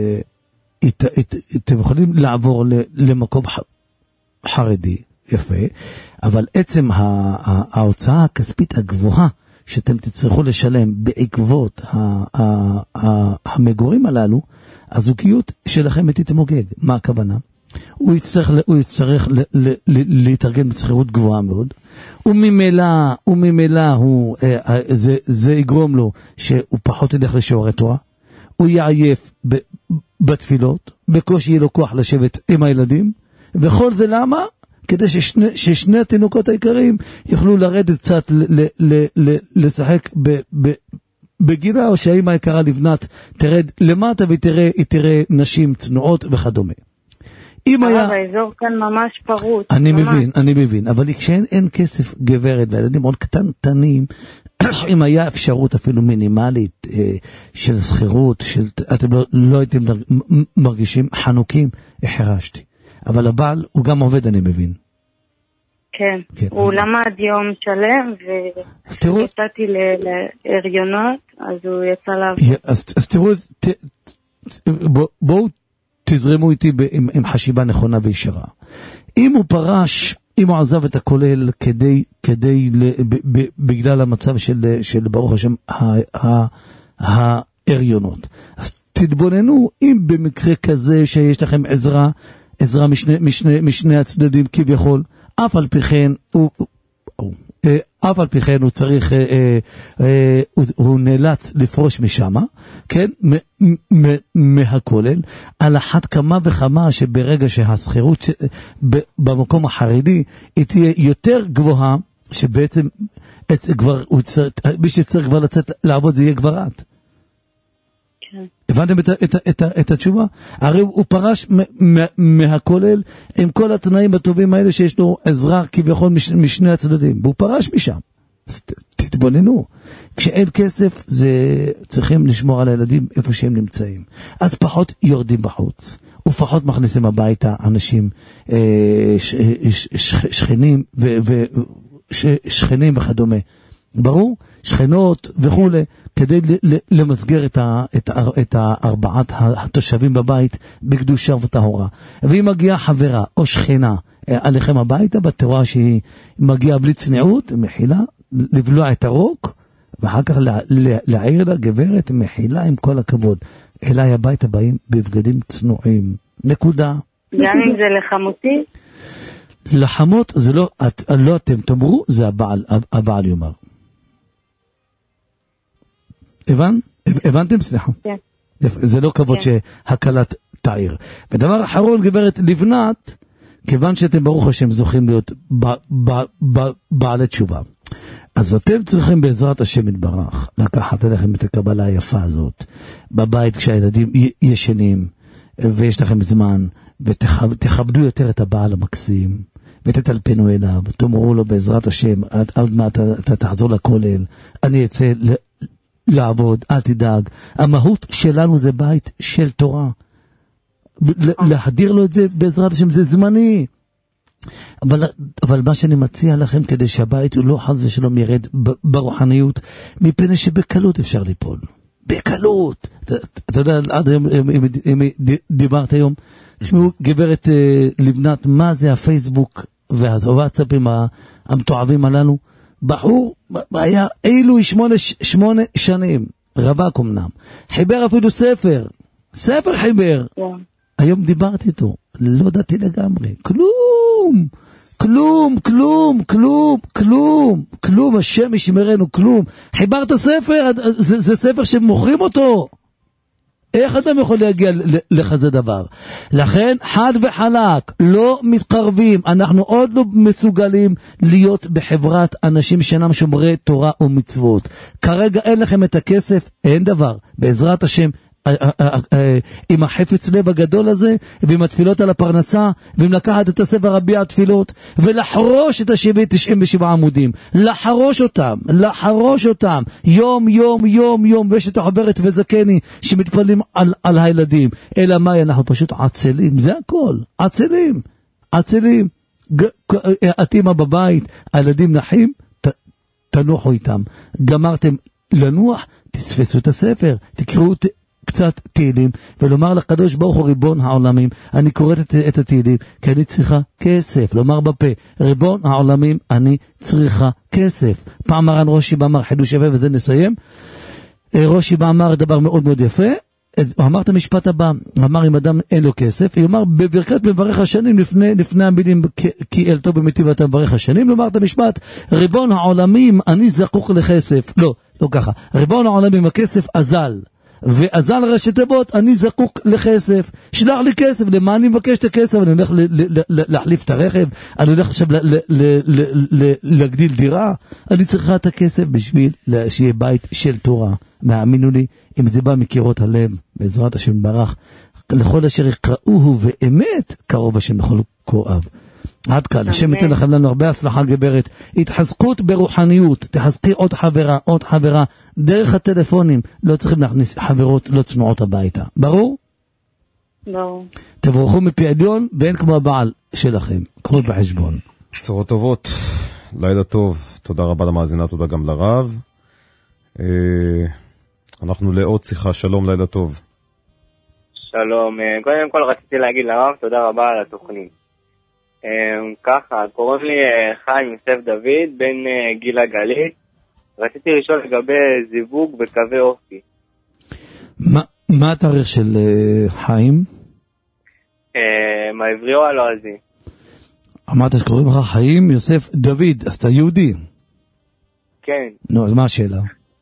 שאתם יכולים לעבור למקום חרדי, יפה, אבל עצם ההוצאה הכספית הגבוהה, שאתם תצטרכו לשלם בעקבות המגורים הללו, הזוגיות שלכם תתמוגג. מה הכוונה? הוא יצטרך להתארגן בסחירות גבוהה מאוד, וממילא זה יגרום לו שהוא פחות ילך לשיעורי תורה, הוא יעייף בתפילות, בקושי יהיה לו כוח לשבת עם הילדים, וכל זה למה? כדי ששני התינוקות העיקריים יוכלו לרדת קצת לשחק בגינה, או שהאמא היקרה לבנת תרד למטה והיא תראה נשים צנועות וכדומה. האזור כאן ממש פרוט. אני מבין, אבל כשאין כסף גברת והילדים עוד קטנים, אם היה אפשרות אפילו מינימלית של שכירות, אתם לא הייתם מרגישים חנוקים, החרשתי. אבל הבעל הוא גם עובד, אני מבין. כן, הוא למד יום שלם ויצאתי להריונות, אז הוא יצא לעבוד. אז תראו, בואו תזרמו איתי עם חשיבה נכונה וישרה. אם הוא פרש, אם הוא עזב את הכולל בגלל המצב של ברוך השם ההריונות, אז תתבוננו אם במקרה כזה שיש לכם עזרה, עזרה משני הצדדים כביכול, אף על פי כן הוא צריך, הוא נאלץ לפרוש משם, כן, מהכולל, על אחת כמה וכמה שברגע שהסחירות במקום החרדי היא תהיה יותר גבוהה, שבעצם מי שצריך כבר לצאת לעבוד זה יהיה כבר את. הבנתם את התשובה? הרי הוא פרש מהכולל עם כל התנאים הטובים האלה שיש לו עזרה כביכול משני הצדדים, והוא פרש משם. תתבוננו, כשאין כסף צריכים לשמור על הילדים איפה שהם נמצאים, אז פחות יורדים בחוץ ופחות מכניסים הביתה אנשים שכנים שכנים וכדומה, ברור? שכנות וכו', כדי למסגר את ארבעת התושבים בבית בקדושה וטהרה. ואם מגיעה חברה או שכנה עליכם הביתה, בתורה שהיא מגיעה בלי צניעות, מחילה, לבלוע את הרוק, ואחר כך להעיר לה, גברת, מחילה עם כל הכבוד. אליי הביתה באים בבגדים צנועים. נקודה. גם אם זה לחמותי? לחמות זה לא אתם תאמרו, זה הבעל יאמר. הבנתם? סליחה. כן. זה לא כבוד שהקלת תעיר. ודבר אחרון, גברת לבנת, כיוון שאתם ברוך השם זוכים להיות בעלי תשובה, אז אתם צריכים בעזרת השם יתברך לקחת אליכם את הקבלה היפה הזאת בבית כשהילדים ישנים ויש לכם זמן, ותכבדו יותר את הבעל המקסים ותטלפנו אליו, תאמרו לו בעזרת השם, עד מה אתה תחזור לכולל, אני אצא לעבוד, אל תדאג, המהות שלנו זה בית של תורה, להדיר לו את זה בעזרת השם, זה זמני. אבל מה שאני מציע לכם, כדי שהבית הוא לא חס ושלום ירד ברוחניות, מפני שבקלות אפשר ליפול, בקלות. אתה יודע, עד היום אם דיברת היום, תשמעו גברת לבנת, מה זה הפייסבוק והוואטסאפים המתועבים הללו? בחור היה אילו 8 שנים, רווק אמנם, חיבר אפילו ספר חיבר. היום דיברתי איתו, לא דעתי לגמרי, כלום, השם ישמרנו, כלום. חיברת ספר, זה ספר שמוכרים אותו. איך אדם יכול להגיע לכזה דבר? לכן חד וחלק, לא מתקרבים, אנחנו עוד לא מסוגלים להיות בחברת אנשים שאינם שומרי תורה ומצוות. כרגע אין לכם את הכסף, אין דבר, בעזרת השם, עם החפץ לב הגדול הזה, ועם התפילות על הפרנסה, ועם לקחת את הספר רבי התפילות, ולחרוש את 97 עמודים, לחרוש אותם, יום, ויש את החוברת וזקני, שמתפלים על הילדים, אלא מה, אנחנו פשוט עצלים, זה הכל, עצלים, אתימה בבית, הילדים נחים, תנוחו איתם, גמרתם לנוח, תתפסו את הספר, תקראו קצת תהילים, ולומר לקדוש ברוך הוא ריבון העולמים, אני קוראת את התהילים, כי אני צריכה כסף, לומר בפה, ריבון העולמים, אני צריכה כסף. פעם מרן ראשי באמר חידוש יפה, וזה נסיים, ראשי באמר דבר מאוד מאוד יפה, הוא אמר את המשפט הבא, הוא אמר אם אדם אין לו כסף, הוא אמר בברכת מברך השנים, לפני המילים כי אל טוב במיטיב אתה מברך השנים, הוא אמר את המשפט, ריבון העולמים, אני זקוק לכסף, לא ככה, ריבון העולמים, הכסף אזל, ואזל ראשי תיבות, אני זקוק לכסף, שלח לי כסף, למה אני מבקש את הכסף? אני הולך להחליף את הרכב, אני הולך עכשיו להגדיל דירה, אני צריכה את הכסף בשביל שיהיה בית של תורה. מאמינו לי, אם זה בא מקירות הלב, בעזרת השם ברך, לכל אשר יקראוהו ואמת, קרוב השם לכל כואב. עד כאן, השם ייתן לכם לנו הרבה הצלחה גברת, התחזקות ברוחניות, תחזקי עוד חברה, דרך הטלפונים, לא צריכים להכניס חברות לא צנועות הביתה, ברור? ברור. תברכו מפי עליון, ואין כמו הבעל שלכם, קחו בחשבון. בשורות טובות, לילה טוב, תודה רבה למאזינה, תודה גם לרב. אנחנו לעוד שיחה, שלום, לילה טוב. שלום, קודם כל רציתי להגיד לרב, תודה רבה על התוכנית. ככה, קוראים לי חיים יוסף דוד, בן גילה גלית. רציתי לשאול לגבי זיווג וקווי אופי. מה התאריך של חיים? העברי או הלועזי? אמרת שקוראים לך חיים יוסף דוד, אז אתה יהודי. כן. נו, אז מה השאלה?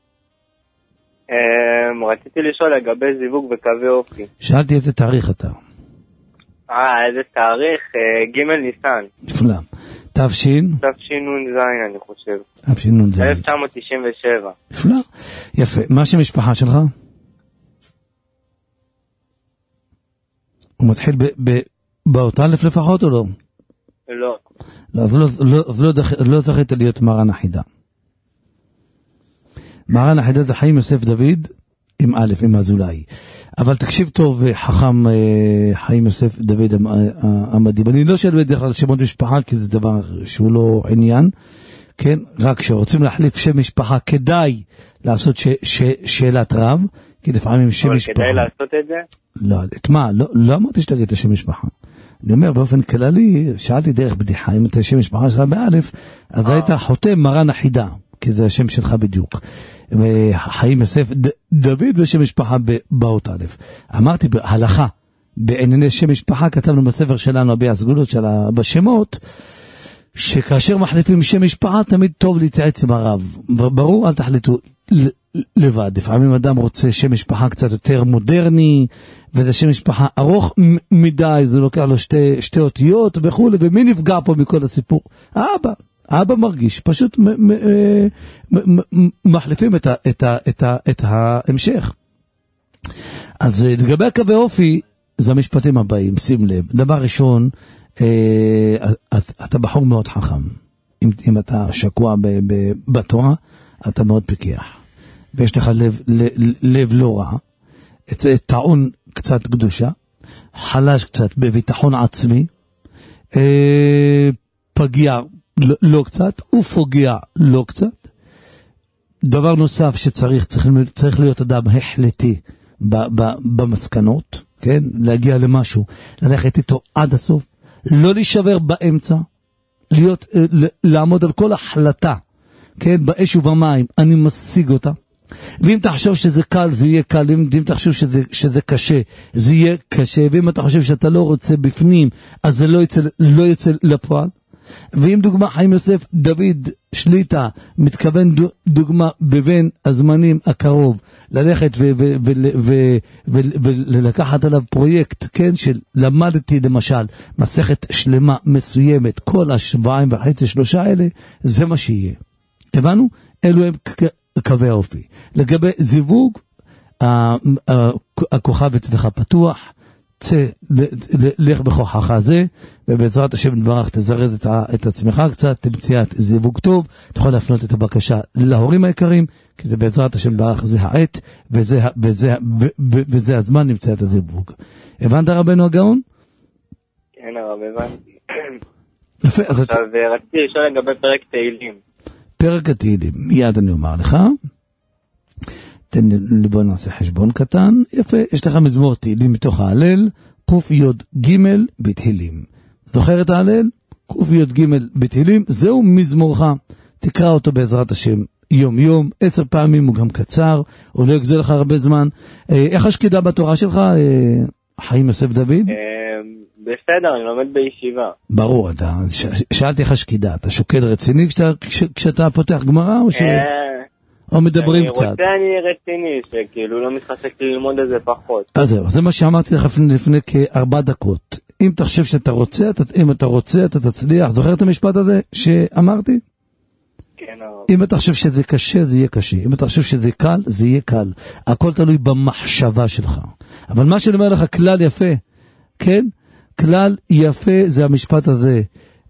רציתי לשאול לגבי זיווג וקווי אופי. שאלתי איזה תאריך אתה. איזה תאריך? ג' ניסן. נפלא. תש"ן? תש"נ"ז אני חושב. תש"נ"ז. 1997. נפלא. יפה. מה שם המשפחה שלך? הוא מתחיל באות א' לפחות או לא? לא. אז לא זכית להיות מרן החידה. מרן החידה זה חיים יוסף דוד עם א', עם אזולאי. אבל תקשיב טוב, חכם חיים יוסף דוד המדהים. אני לא שואל בדרך כלל שמות משפחה, כי זה דבר שהוא לא עניין. כן? רק כשרוצים להחליף שם משפחה, כדאי לעשות שאלת רב, כי לפעמים שם משפחה... אבל כדאי לעשות את זה? לא, את מה? לא אמרתי שתגיד את השם משפחה. אני אומר, באופן כללי, שאלתי דרך בדיחה, אם את השם משפחה שלך באלף, אז היית חותם מרן החידה, כי זה השם שלך בדיוק. חיים יוסף דוד בשם משפחה באות א'. אמרתי, בהלכה, בענייני שם משפחה, כתבנו בספר שלנו, בהסגולות בשמות, שכאשר מחליפים שם משפחה, תמיד טוב להתייעץ עם הרב. ברור, אל תחליטו לבד. לפעמים אדם רוצה שם משפחה קצת יותר מודרני, וזה שם משפחה ארוך מדי, זה לוקח לו שתי אותיות וכו', ומי נפגע פה מכל הסיפור? האבא מרגיש, פשוט מחליפים את ההמשך. אז לגבי הקווי אופי, זה המשפטים הבאים, שים לב. דבר ראשון, אתה בחור מאוד חכם. אם אתה שקוע בתורה, אתה מאוד פיקח. ויש לך לב לא רע. טעון קצת קדושה, חלש קצת בביטחון עצמי, פגיע לא קצת, ופוגע לא קצת. דבר נוסף צריך להיות אדם החלטי במסקנות, כן? להגיע למשהו, ללכת איתו עד הסוף, לא להישבר באמצע, לעמוד על כל החלטה, כן? באש ובמים, אני משיג אותה. ואם תחשוב שזה קל, זה יהיה קל, ואם תחשוב שזה קשה, זה יהיה קשה, ואם אתה חושב שאתה לא רוצה בפנים, אז זה לא יצא לפועל. ואם דוגמה חיים יוסף דוד שליטה, מתכוון דוגמה בבין הזמנים הקרוב, ללכת ולקחת עליו פרויקט, כן, של למדתי למשל, מסכת שלמה מסוימת, כל 2.5-3 האלה, זה מה שיהיה. הבנו? אלו הם קווי האופי. לגבי זיווג, הכוכב אצלך פתוח, צא, לך בכוחך זה, ובעזרת השם נברך תזרז את עצמך קצת, תמציאת זיווג טוב, תוכל להפנות את הבקשה להורים היקרים, כי זה בעזרת השם נברך, זה העת, וזה הזמן נמצא את הזיווג. הבנת רבנו הגאון? כן הרב, הבנתי. יפה, אז עכשיו רציתי לשאול לגבי פרק תהילים. פרק התהילים, מיד אני אומר לך, בוא נעשה חשבון קטן, יפה, יש לך מזמור תהילים מתוך ההלל, ק"י בתהילים. זוכר את ההלל? ק"י בתהילים, זהו מזמורך, תקרא אותו בעזרת השם יום יום, 10 פעמים, הוא גם קצר, הוא לא יגזול לך הרבה זמן. איך השקידה בתורה שלך, חיים יוסף דוד? בסדר, אני לומד בישיבה. ברור, שאלתי איך השקידה, אתה שוקד רציני כשאתה פותח גמרא או מדברים קצת? אני רוצה, אני רציני, שכאילו לא מתחשק ללמוד את זה פחות. אז זהו, זה מה שאמרתי לך לפני כ4 דקות. אם אתה חושב שאתה רוצה, אם אתה רוצה, אתה תצליח. זוכר את המשפט הזה שאמרתי? כן, הרב. אם אתה חושב שזה קשה, זה יהיה קשה. אם אתה חושב שזה קל, זה יהיה קל. הכל תלוי במחשבה שלך. אבל מה שאני אומר לך, כלל יפה, כן? כלל יפה זה המשפט הזה,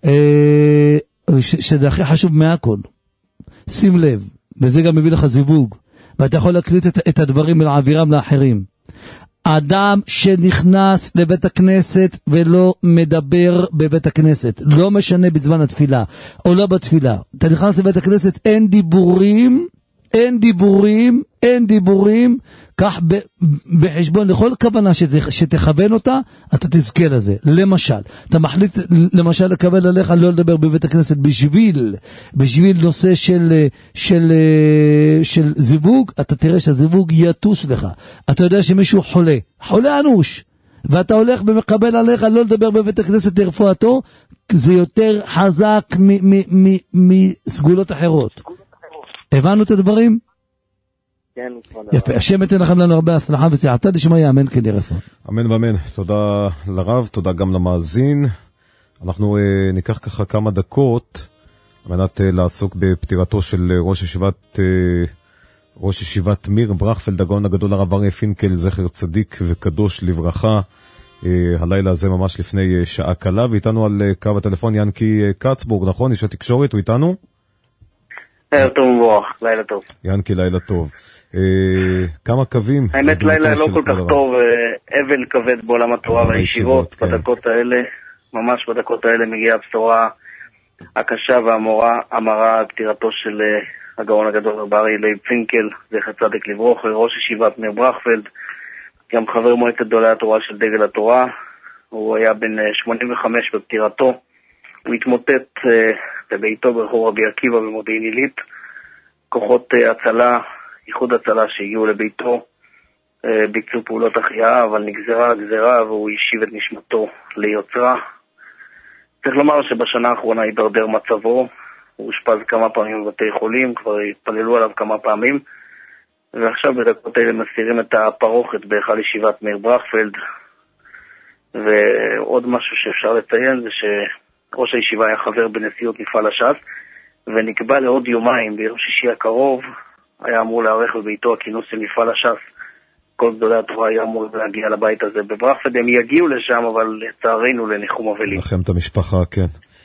שזה הכי חשוב מהכל. שים לב, וזה גם מביא לך זיווג, ואתה יכול להקליט את הדברים ולהעבירם לאחרים. אדם שנכנס לבית הכנסת ולא מדבר בבית הכנסת, לא משנה בזמן התפילה או לא בתפילה, אתה נכנס לבית הכנסת, אין דיבורים, אין דיבורים, כך בחשבון לכל כוונה שתכוון אותה, אתה תזכה לזה. למשל, אתה מחליט למשל לקבל עליך לא לדבר בבית הכנסת בשביל נושא של זיווג, אתה תראה שהזיווג יטוס לך. אתה יודע שמישהו חולה אנוש, ואתה הולך ומקבל עליך לא לדבר בבית הכנסת לרפואתו, זה יותר חזק מסגולות אחרות. הבנו את הדברים? כן. יפה, השם ייתן לכם לנו הרבה הצלחה וסייעתא דשמיא, אמן כן יהי רצון. אמן ואמן. תודה לרב, תודה גם למאזין. אנחנו ניקח ככה כמה דקות על מנת לעסוק בפטירתו של ראש ישיבת מיר ברכפלד, הגאון הגדול הרב אריה פינקל, זכר צדיק וקדוש לברכה. הלילה הזה ממש לפני שעה קלה, ואיתנו על קו הטלפון ינקי קצבורג, נכון? איש התקשורת, הוא איתנו? לילה טוב וברוך, לילה טוב. ינקי, לילה טוב. כמה קווים? האמת לילה לא כל כך טוב, אבל כבד בעולם התורה והישיבות, בדקות האלה, ממש בדקות האלה מגיעה הבשורה הקשה והמרה על פטירתו של הגאון הגדול הרב אריה לייב פינקל, זכר צדיק לברכה, ראש ישיבת מיר ברכפלד, גם חבר מועצת גדולי התורה של דגל התורה. הוא היה בן 85 בפטירתו. הוא התמוטט בביתו ברחוב רבי עקיבא במודיעין עילית. כוחות הצלה, איחוד הצלה שהגיעו לביתו, ביצעו פעולות החייאה, אבל נגזרה הגזרה והוא השיב את נשמתו ליוצרה. צריך לומר שבשנה האחרונה הידרדר מצבו, הוא אושפז כמה פעמים בבתי חולים, כבר התפללו עליו כמה פעמים, ועכשיו בדקות האלה מסירים את הפרוכת בהיכל ישיבת מיר ברכפלד. ועוד משהו שאפשר לציין זה שראש הישיבה היה חבר בנשיאות מפעל הש"ס, ונקבע לעוד יומיים ביום שישי הקרוב, היה אמור לערך בביתו הכינוס של מפעל הש"ס. כל גדולי התורה היה אמור להגיע לבית הזה בברכפלד, הם יגיעו לשם, אבל לצערנו לניחום אבלים. לכם את המשפחה, כן.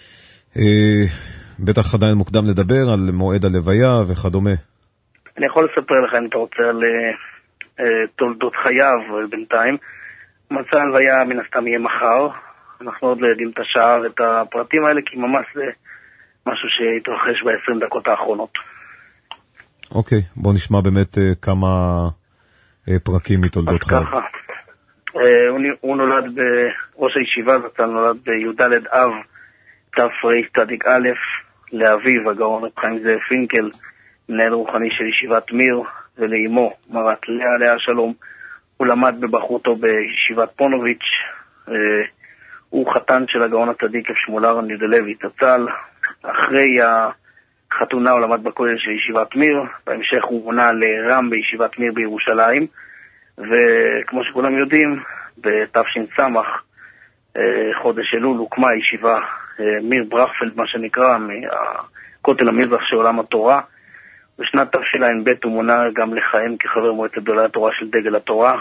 בטח עדיין מוקדם לדבר על מועד הלוויה וכדומה. אני יכול לספר לך אם אתה רוצה על תולדות חייו בינתיים. מצא הלוויה מן הסתם יהיה מחר. אנחנו עוד לא יודעים את השעה ואת הפרטים האלה, כי ממש זה משהו שהתרחש ב-20 דקות האחרונות. אוקיי, בוא נשמע באמת כמה פרקים מתולדות חייו. אז ככה, הוא נולד בראש הישיבה, זצ"ל נולד בי"ד אב תרצ"א לאביו הגאון רב חיים זאב פינקל, מנהל רוחני של ישיבת מיר, ולאמו מרת לאה עליה שלום. הוא למד בבחרותו בישיבת פונוביץ'. הוא חתן של הגאון הצדיק שמואל אהרון יודלוי זצ"ל. אחרי החתונה הוא למד בכולל של ישיבת מיר, בהמשך הוא מונה לרם בישיבת מיר בירושלים, וכמו שכולם יודעים, בתש"ס חודש אלול הוקמה ישיבה מיר ברכפלד, מה שנקרא, מהכותל המזרח של עולם התורה. בשנת תשע"ב הוא מונה גם לכהן כחבר מועצת גדולי התורה של דגל התורה,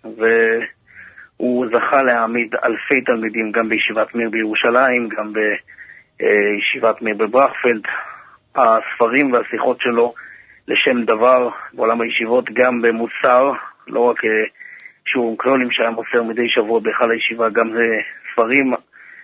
והוא זכה להעמיד אלפי תלמידים גם בישיבת מיר בירושלים, גם בישיבת מיר בברכפלד. הספרים והשיחות שלו לשם דבר בעולם הישיבות, גם במוסר, לא רק שיעורים כלולים שהיה מוסר מדי שבוע בהיכל הישיבה, גם זה ספרים,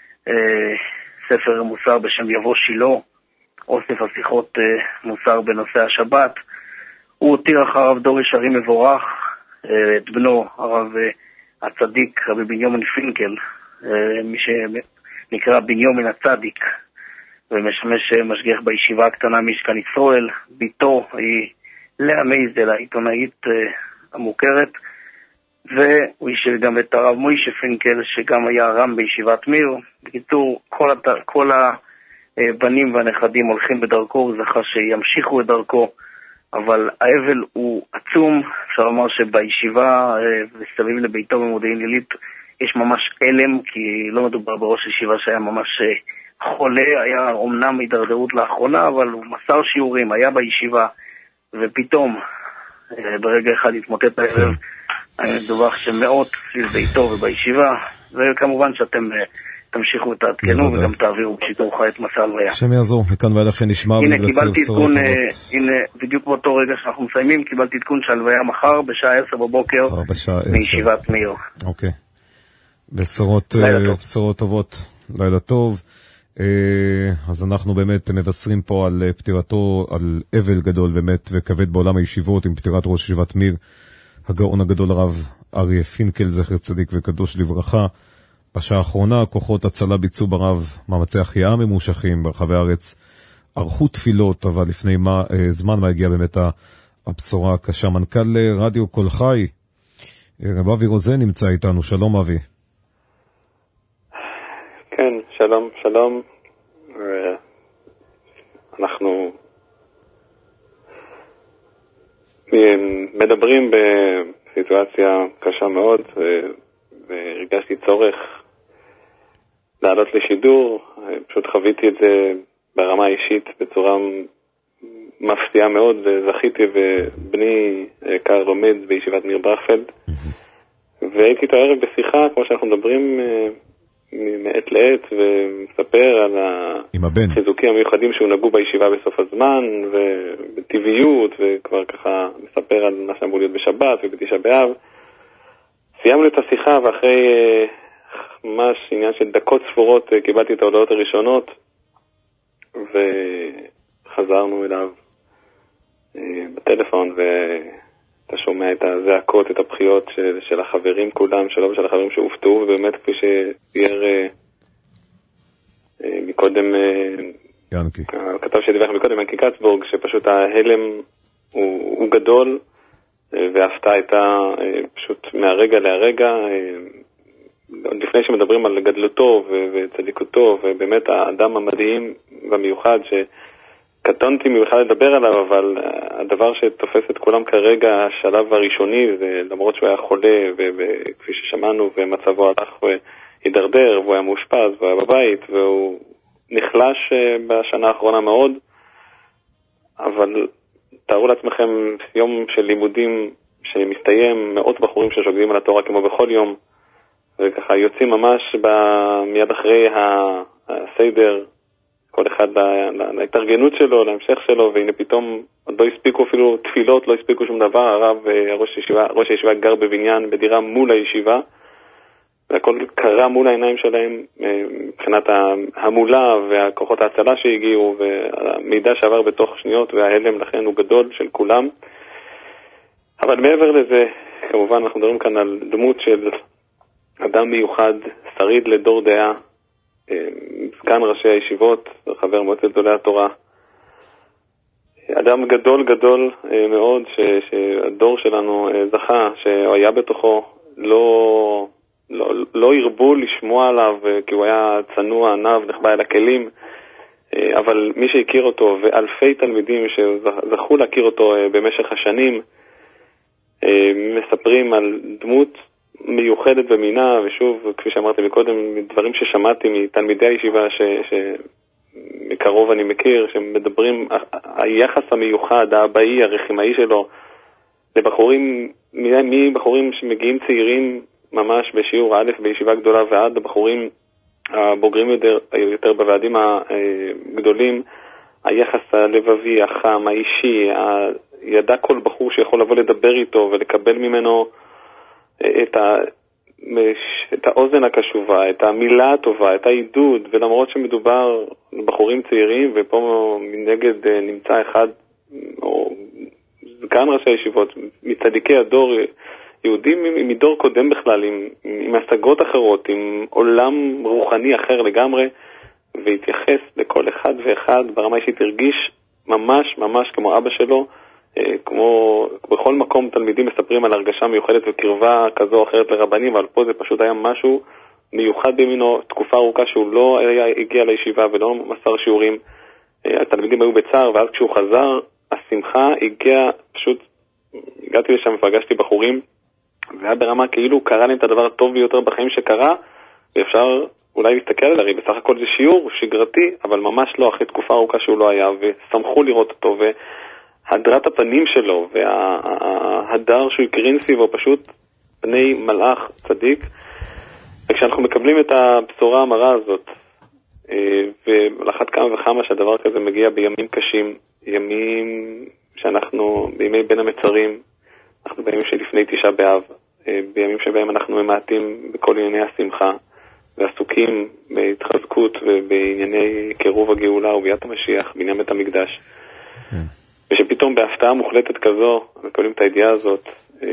ספר מוסר בשם יבוא שילה, אוסף השיחות מוסר בנושא השבת. הוא הותיר אחריו דור ישרים מבורך, את בנו הרב הצדיק רבי בנימין פינקל, מי שנקרא בנימין הצדיק, ומשמש משגיח בישיבה הקטנה משכן ישראל. ביתו היא לאה מייזל, העיתונאית המוכרת, והוא השאיר גם את הרב מוישה פינקל שגם היה רם בישיבת מיר. בקיצור, כל הבנים והנכדים הולכים בדרכו, הוא זכה שימשיכו את דרכו, אבל האבל הוא עצום. אפשר לומר שבישיבה וסביב לביתו במודיעין עילית יש ממש אלם, כי לא מדובר בראש ישיבה שהיה ממש חולה, היה אומנם הידרדרות לאחרונה, אבל הוא מסר שיעורים, היה בישיבה, ופתאום ברגע אחד התמוטט הערב. מדווח שמאות סביב ביתו ובישיבה, וכמובן שאתם תמשיכו את העדכנו וגם תעבירו בשידור חי את מסע הלוויה. השם יעזור, מכאן ואילך שנשמע. הנה קיבלתי עדכון, הנה בדיוק באותו רגע שאנחנו מסיימים, קיבלתי עדכון שהלוויה מחר בשעה 10 בבוקר מישיבת מיר. אוקיי, בשורות טובות, לילה טוב. אז אנחנו באמת מבשרים פה על פטירתו, על אבל גדול באמת וכבד בעולם הישיבות, עם פטירת ראש ישיבת מיר, הגאון הגדול הרב אריה פינקל, זכר צדיק וקדוש לברכה. בשעה האחרונה כוחות הצלה ביצעו ברב מאמצי החייאה ממושכים ברחבי הארץ, ערכו תפילות, אבל לפני זמן מה הגיעה באמת הבשורה הקשה. מנכ"ל רדיו קול חי, רב אבי רוזן נמצא איתנו. שלום אבי. שלום. אנחנו מדברים בסיטואציה קשה מאוד, והרגשתי צורך לעלות לשידור. פשוט חוויתי את זה ברמה האישית בצורה מפתיעה מאוד, וזכיתי, ובני יקר לומד בישיבת ניר ברכפלד, והייתי את הערב בשיחה, כמו שאנחנו מדברים מעת לעת, ומספר על החיזוקים המיוחדים שהוא נגעו בישיבה בסוף הזמן, ובטבעיות, וכבר ככה מספר על מה שאמור להיות בשבת ובתשעה באב. סיימנו את השיחה, ואחרי ממש עניין של דקות ספורות קיבלתי את ההודעות הראשונות, וחזרנו אליו בטלפון, ואתה שומע את הזעקות, את הבחיות של החברים כולם, שלו ושל החברים שהופתעו, ובאמת כפי שתיאר מקודם ינקי, הכתב שדיווח מקודם, ינקי קצבורג, שפשוט ההלם הוא גדול, וההפתעה הייתה פשוט מהרגע להרגע, לפני שמדברים על גדלותו וצדיקותו, ובאמת האדם המדהים והמיוחד שקטונתי מיוחד לדבר עליו, אבל הדבר שתופס את כולם כרגע, השלב הראשוני, למרות שהוא היה חולה, וכפי ששמענו, ומצבו הלך והידרדר, והוא היה מאושפז, והוא היה בבית, והוא נחלש בשנה האחרונה מאוד, אבל תארו לעצמכם יום של לימודים שמסתיים, מאות בחורים ששוקדים על התורה כמו בכל יום, וככה יוצאים ממש מיד אחרי הסדר, כל אחד להתארגנות שלו, להמשך שלו, והנה פתאום עוד לא הספיקו אפילו תפילות, לא הספיקו שום דבר. הרב, ראש הישיבה גר בבניין, בדירה מול הישיבה, והכל קרה מול העיניים שלהם, מבחינת המולה והכוחות ההצלה שהגיעו, והמידע שעבר בתוך שניות, וההלם לכן הוא גדול של כולם. אבל מעבר לזה, כמובן אנחנו מדברים כאן על דמות של אדם מיוחד, שריד לדור דעה, סגן ראשי הישיבות, חבר מועצת גדולי התורה, אדם גדול גדול מאוד שהדור שלנו זכה, שהיה בתוכו, לא הרבו לשמוע עליו, כי הוא היה צנוע, ענב, נחבא אל הכלים, אבל מי שהכיר אותו, ואלפי תלמידים שזכו להכיר אותו במשך השנים, מספרים על דמות מיוחדת במינה, ושוב, כפי שאמרתי מקודם, דברים ששמעתי מתלמידי הישיבה שמקרוב אני מכיר, שמדברים, היחס המיוחד, האבאי, הרחימאי שלו, לבחורים, מבחורים שמגיעים צעירים ממש בשיעור א' בישיבה גדולה, ועד הבחורים הבוגרים יותר בוועדים הגדולים, היחס הלבבי, החם, האישי, ידע כל בחור שיכול לבוא לדבר איתו ולקבל ממנו את האוזן הקשובה, את המילה הטובה, את העידוד, ולמרות שמדובר בחורים צעירים, ופה מנגד נמצא אחד, או סגן ראשי הישיבות, מצדיקי הדור, יהודים מדור קודם בכלל, עם השגות אחרות, עם עולם רוחני אחר לגמרי, והתייחס לכל אחד ואחד ברמה אישית, הרגיש ממש ממש כמו אבא שלו, כמו בכל מקום תלמידים מספרים על הרגשה מיוחדת וקרבה כזו או אחרת לרבנים, אבל פה זה פשוט היה משהו מיוחד במינו, תקופה ארוכה שהוא לא הגיע לישיבה ולא מסר שיעורים, התלמידים היו בצער, ואז כשהוא חזר, השמחה הגיעה, פשוט הגעתי לשם ופגשתי בחורים, והיה ברמה כאילו קרה להם את הדבר הטוב ביותר בחיים שקרה, ואפשר אולי להסתכל על הרי, בסך הכל זה שיעור שגרתי, אבל ממש לא, אחרי תקופה ארוכה שהוא לא היה, ושמחו לראות אותו, והדרת הפנים שלו, וההדר שהוא הקרין סביבו, פשוט בני מלאך צדיק. וכשאנחנו מקבלים את הבשורה המרה הזאת, ולאחת כמה וכמה שהדבר כזה מגיע בימים קשים, ימים שאנחנו, בימי בין המצרים, אנחנו בימים שלפני תשעה באב, בימים שבהם אנחנו ממעטים בכל ענייני השמחה, ועסוקים בהתחזקות ובענייני קירוב הגאולה וביאת המשיח, בעניין בית המקדש. ושפתאום בהפתעה מוחלטת כזו, מקבלים את הידיעה הזאת,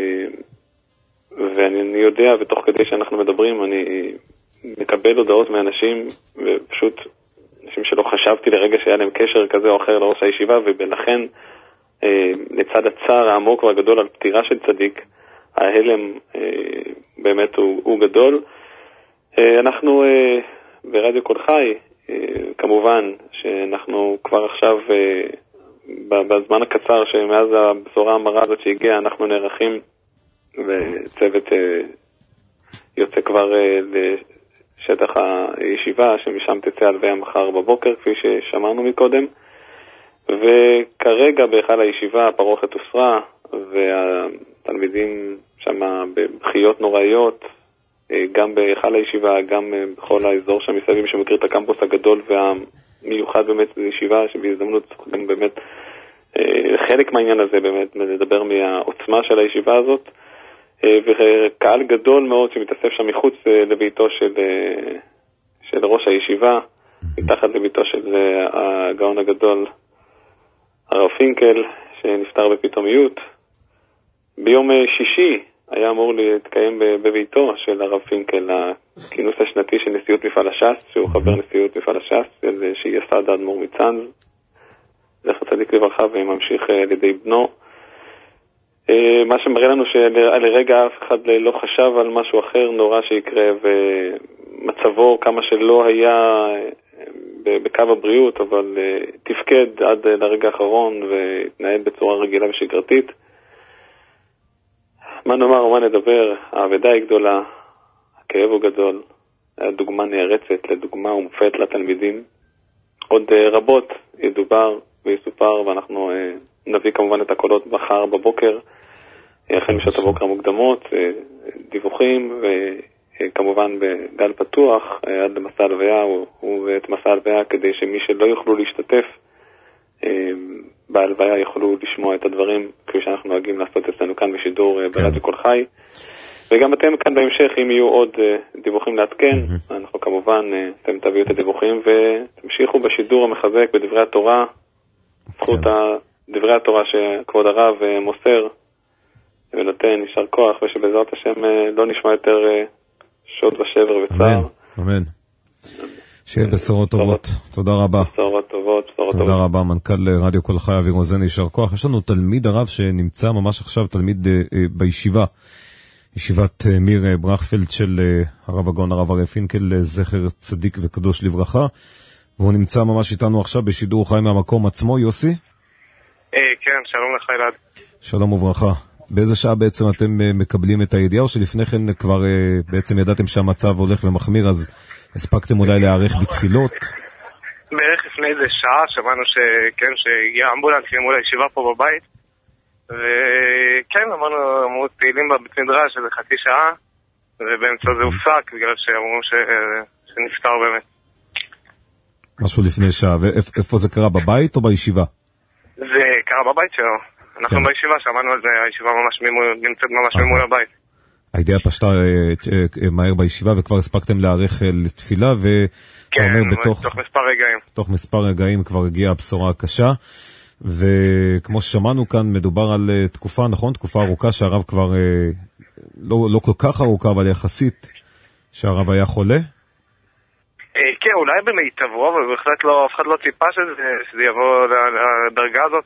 ואני יודע, ותוך כדי שאנחנו מדברים, אני מקבל הודעות מאנשים, ופשוט אנשים שלא חשבתי לרגע שהיה להם קשר כזה או אחר לראש הישיבה, ולכן לצד הצער העמוק והגדול על פטירה של צדיק, ההלם באמת הוא גדול. אנחנו ברדיו קול חי כמובן שאנחנו כבר עכשיו, בזמן הקצר שמאז הבשורה המרה הזאת שהגיעה, אנחנו נערכים, וצוות יוצא כבר לשטח הישיבה, שמשם תצא הלוויה מחר בבוקר, כפי ששמענו מקודם. וכרגע בהיכל הישיבה הפרוכת הוסרה, והתלמידים שם בבחיות נוראיות, גם בהיכל הישיבה, גם בכל האזור שם מסביב שמכיר את הקמפוס הגדול והמיוחד באמת לישיבה, שבהזדמנות צריכים באמת חלק מהעניין הזה באמת לדבר מהעוצמה של הישיבה הזאת, וקהל גדול מאוד שמתאסף שם מחוץ לביתו של ראש הישיבה, מתחת לביתו של הגאון הגדול הרב פינקל, שנפטר בפתאומיות. ביום שישי היה אמור להתקיים בביתו של הרב פינקל הכינוס השנתי של נשיאות מפעל הש"ס, שהוא חבר נשיאות מפעל הש"ס, שיסד האדמו"ר מצאנז, זכר צדיק לברכה, וממשיך על ידי בנו. מה שמראה לנו שלרגע אף אחד לא חשב על משהו אחר נורא שיקרה, ומצבו כמה שלא היה בקו הבריאות, אבל תפקד עד לרגע האחרון והתנהל בצורה רגילה ושגרתית. מה נאמר ומה נדבר, האבדה היא גדולה, הכאב הוא גדול, הדוגמה נערצת לדוגמה ומופת לתלמידים. עוד רבות ידובר ויסופר, ואנחנו נביא כמובן את הקולות מחר בבוקר, החל משעות הבוקר המוקדמות, דיווחים, וכמובן בגל פתוח עד למסע הלוויה, ואת מסע הלוויה כדי שמי שלא יוכלו להשתתף בהלוויה יוכלו לשמוע את הדברים כפי שאנחנו נוהגים לעשות אצלנו כאן בשידור ברדיו קול חי. וגם אתם כאן בהמשך, אם יהיו עוד דיווחים לעדכן, אנחנו כמובן, אתם תביאו את הדיווחים ותמשיכו בשידור המחזק בדברי התורה, זכות דברי התורה שכבוד הרב מוסר ונותן, יישר כוח, ושבעזרת השם לא נשמע יותר שוד ושבר וצער. אמן. שיהיה בשורות טובות. תודה רבה. בשורות טובות. תודה רבה, מנכ"ל רדיו קול חי אבי רוזן, יישר כוח. יש לנו תלמיד הרב שנמצא ממש עכשיו, תלמיד בישיבה, ישיבת מיר ברכפלד של הרב הגאון הרב הראל פינקל, זכר צדיק וקדוש לברכה, והוא נמצא ממש איתנו עכשיו בשידור חי מהמקום עצמו. יוסי? כן, שלום לך אלעד. שלום וברכה. באיזה שעה בעצם אתם מקבלים את הידיעה, או שלפני כן כבר בעצם ידעתם שהמצב הולך ומחמיר, אז הספקתם אולי להיערך בתפילות? בערך לפני איזה שעה שמענו שהגיע אמבולנס מול הישיבה פה בבית, וכן, אמרו פעילים בבית מדרש איזה חצי שעה, ובאמצע זה הופסק בגלל שאמרו שנפטר באמת. משהו לפני שעה, ואיפה זה קרה, בבית או בישיבה? זה קרה בבית שלו. אנחנו בישיבה, שמענו על זה, הישיבה נמצאת ממש ממול הבית. הידיעה פשטה מהר בישיבה, וכבר הספקתם להיערך לתפילה, כן, תוך מספר רגעים. תוך מספר רגעים כבר הגיעה הבשורה הקשה, וכמו ששמענו כאן, מדובר על תקופה, נכון? תקופה ארוכה שהרב כבר, לא כל כך ארוכה, אבל יחסית, שהרב היה חולה? כן, אולי במיטבו, אבל בהחלט אף אחד לא ציפה שזה יבוא לדרגה הזאת,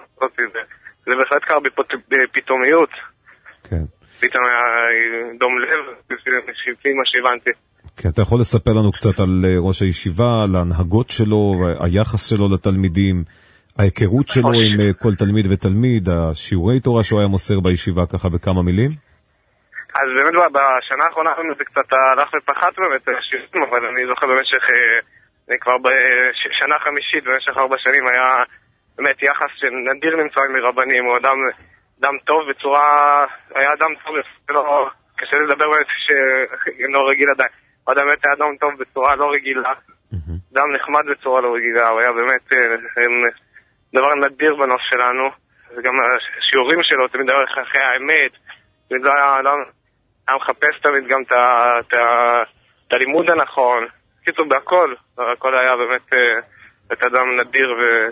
זה בהחלט קרה בפתאומיות. כן. פתאום היה דום לב, מה שהבנתי. כן, אתה יכול לספר לנו קצת על ראש הישיבה, על ההנהגות שלו, היחס שלו לתלמידים, ההיכרות שלו עם כל תלמיד ותלמיד, השיעורי תורה שהוא היה מוסר בישיבה, ככה בכמה מילים? אז באמת בשנה האחרונה זה קצת הלך ופחת באמת, אבל אני זוכר במשך, כבר בשנה חמישית, במשך 4 שנים היה באמת יחס שנדיר נמצא מרבנים, הוא אדם טוב בצורה, היה אדם טוב, קשה לדבר באמת שלא רגיל עדיין, הוא באמת היה אדם טוב בצורה לא רגילה, אדם נחמד בצורה לא רגילה, הוא היה באמת דבר נדיר בנוף שלנו, וגם השיעורים שלו תמיד היה אחרי האמת, תמיד היה אדם, היה מחפש תמיד גם את הלימוד הנכון, קיצור בהכל, הכל היה באמת את אדם נדיר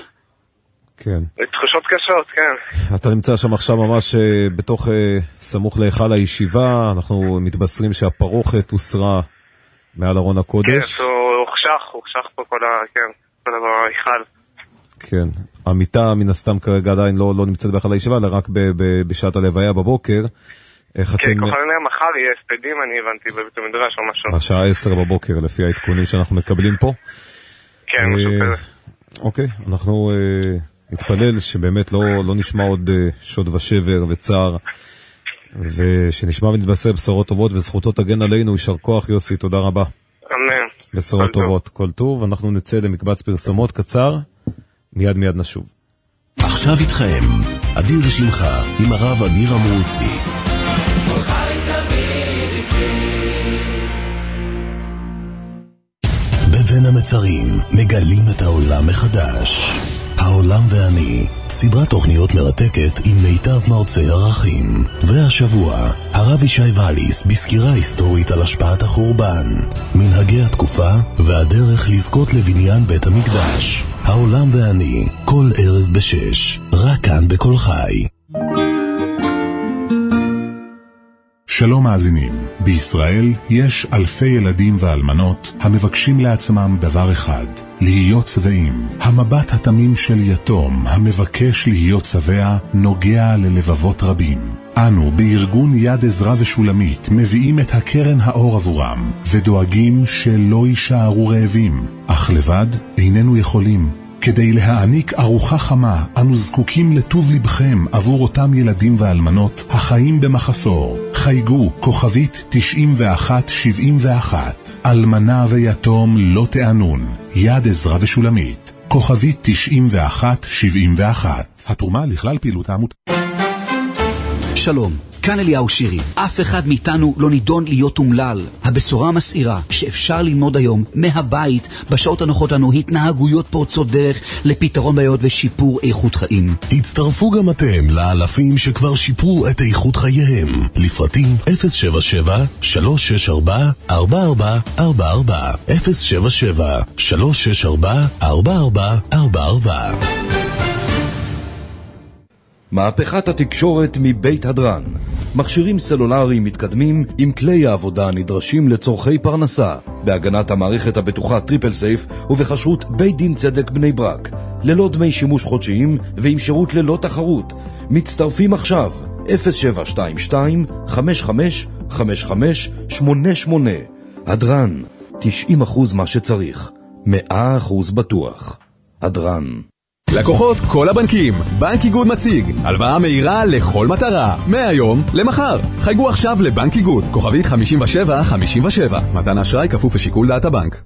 כן. תחושות קשות, כן. אתה נמצא שם עכשיו ממש בתוך סמוך להיכל הישיבה, אנחנו מתבשרים שהפרוכת הוסרה מעל ארון הקודש. כן, הוא הוחשך פה כל ההיכל. כן, המיטה מן הסתם כרגע עדיין לא נמצאת בהיכל הישיבה, אלא רק בשעת הלוויה בבוקר. כן, כוחלני מחר יהיה הספדים, אני הבנתי בבית המדרש או משהו. השעה 10 בבוקר, לפי העדכונים שאנחנו מקבלים פה. כן, משהו כזה. אוקיי, אנחנו נתפלל שבאמת לא נשמע עוד שוד ושבר וצער, ושנשמע ונתבשר בשורות טובות, וזכותו תגן עלינו. יישר כוח יוסי, תודה רבה. אמן. בשורות טובות, כל טוב. אנחנו נצא למקבץ פרסומות קצר, מיד נשוב. עכשיו איתכם, אדיר שמך, עם הרב אדיר המרוצי. בבין המצרים מגלים את העולם מחדש. העולם ואני, סדרת תוכניות מרתקת עם מיטב מרצי ערכים. והשבוע, הרב ישי ואליס בסקירה היסטורית על השפעת החורבן, מנהגי התקופה והדרך לזכות לבניין בית המקדש. העולם ואני, כל ערב ב6, רק כאן בכל חי. שלום מאזינים, בישראל יש אלפי ילדים ואלמנות המבקשים לעצמם דבר אחד, להיות שבעים. המבט התמים של יתום המבקש להיות שבע נוגע ללבבות רבים. אנו בארגון יד עזרא ושולמית מביאים את הקרן האור עבורם ודואגים שלא יישארו רעבים, אך לבד איננו יכולים. כדי להעניק ארוחה חמה, אנו זקוקים לטוב לבכם עבור אותם ילדים ואלמנות החיים במחסור. חייגו כוכבית 9171. אלמנה ויתום לא תענון. יד עזרא ושולמית. כוכבית 9171. התרומה לכלל פעילות העמותה. שלום, כאן אליהו שירי. אף אחד מאיתנו לא נידון להיות אומלל. הבשורה המסעירה שאפשר ללמוד היום מהבית בשעות הנוחות לנו התנהגויות פורצות דרך לפתרון בעיות ושיפור איכות חיים. הצטרפו גם אתם לאלפים שכבר שיפרו את איכות חייהם. לפרטים 077-364-4444 077-364-4444. מהפכת התקשורת מבית הדרן. מכשירים סלולריים מתקדמים עם כלי העבודה הנדרשים לצורכי פרנסה, בהגנת המערכת הבטוחה טריפל סייף ובחשרות בית דין צדק בני ברק, ללא דמי שימוש חודשיים ועם שירות ללא תחרות. מצטרפים עכשיו 0722-55-55-88. הדרן, 90% מה שצריך, 100% בטוח. הדרן. לקוחות כל הבנקים, בנק איגוד מציג הלוואה מהירה לכל מטרה, מהיום למחר. חייגו עכשיו לבנק איגוד, כוכבית 5757. מתן אשראי כפוף לשיקול דעת הבנק.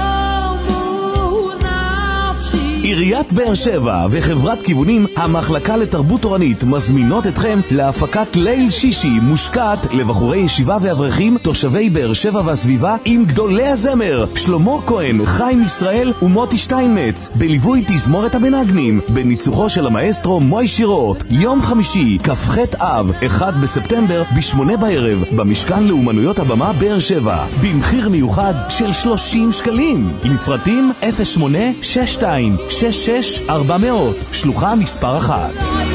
עיריית באר שבע וחברת כיוונים, המחלקה לתרבות תורנית, מזמינות אתכם להפקת ליל שישי מושקעת לבחורי ישיבה ואברכים תושבי באר שבע והסביבה עם גדולי הזמר שלמה כהן, חיים ישראל ומוטי שטיינמץ, בליווי תזמורת המנגנים, בניצוחו של המאסטרו מוי שירות. יום חמישי, כ"ח אב, 1 בספטמבר ב8 בערב, במשכן לאומנויות הבמה באר שבע, במחיר מיוחד של 30 שקלים. לפרטים 0862 66-400, שלוחה מספר 1.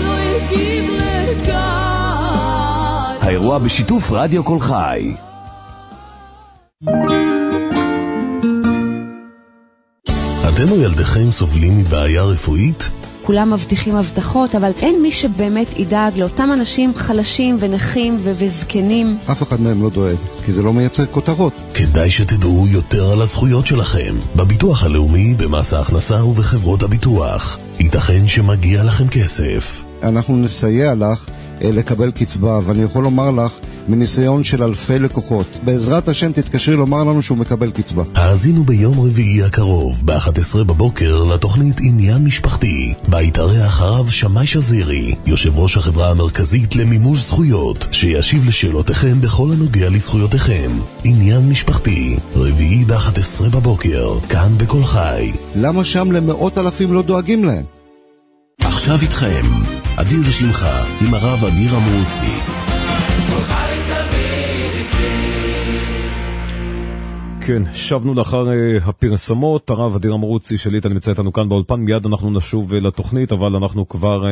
האירוע בשיתוף רדיו כל חי. אתם או ילדיכם סובלים מבעיה רפואית? כולם מבטיחים הבטחות, אבל אין מי שבאמת ידאג לאותם אנשים חלשים ונכים וזקנים. אף אחד מהם לא דואג, כי זה לא מייצר כותרות. כדאי שתדעו יותר על הזכויות שלכם, בביטוח הלאומי, במס ההכנסה ובחברות הביטוח. ייתכן שמגיע לכם כסף. אנחנו נסייע לך לקבל קצבה, ואני יכול לומר לך מניסיון של אלפי לקוחות, בעזרת השם תתקשרי לומר לנו שהוא מקבל קצבה. האזינו ביום רביעי הקרוב ב-11 בבוקר לתוכנית עניין משפחתי, בה יתארח הרב שמאי שזירי, יושב ראש החברה המרכזית למימוש זכויות, שישיב לשאלותיכם בכל הנוגע לזכויותיכם. עניין משפחתי, רביעי ב-11 בבוקר, כאן בכל חי. למה שם למאות אלפים לא דואגים להם? עכשיו איתכם, אדיר שמך, עם הרב אדיר המרוצי. כן, שבנו לאחר הפרסמות, הרב אדיר המרוצי שליט, אני מצא איתנו כאן באולפן, מיד אנחנו נשוב לתוכנית, אבל אנחנו כבר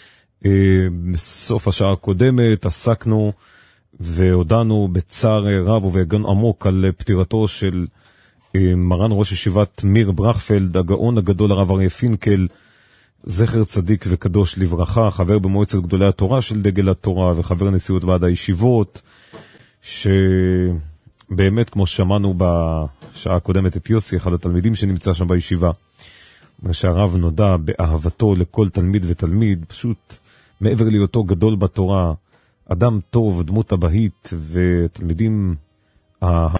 בסוף השעה הקודמת עסקנו והודענו בצער רב ובגן עמוק על פטירתו של מרן ראש ישיבת מיר ברכפלד, הגאון הגדול הרב אריה פינקל, זכר צדיק וקדוש לברכה, חבר במועצת גדולי התורה של דגל התורה וחבר נשיאות ועד הישיבות, שבאמת כמו שמענו בשעה הקודמת את יוסי, אחד התלמידים שנמצא שם בישיבה, שהרב נודע באהבתו לכל תלמיד ותלמיד, פשוט מעבר להיותו גדול בתורה, אדם טוב, דמות הבהית, ותלמידים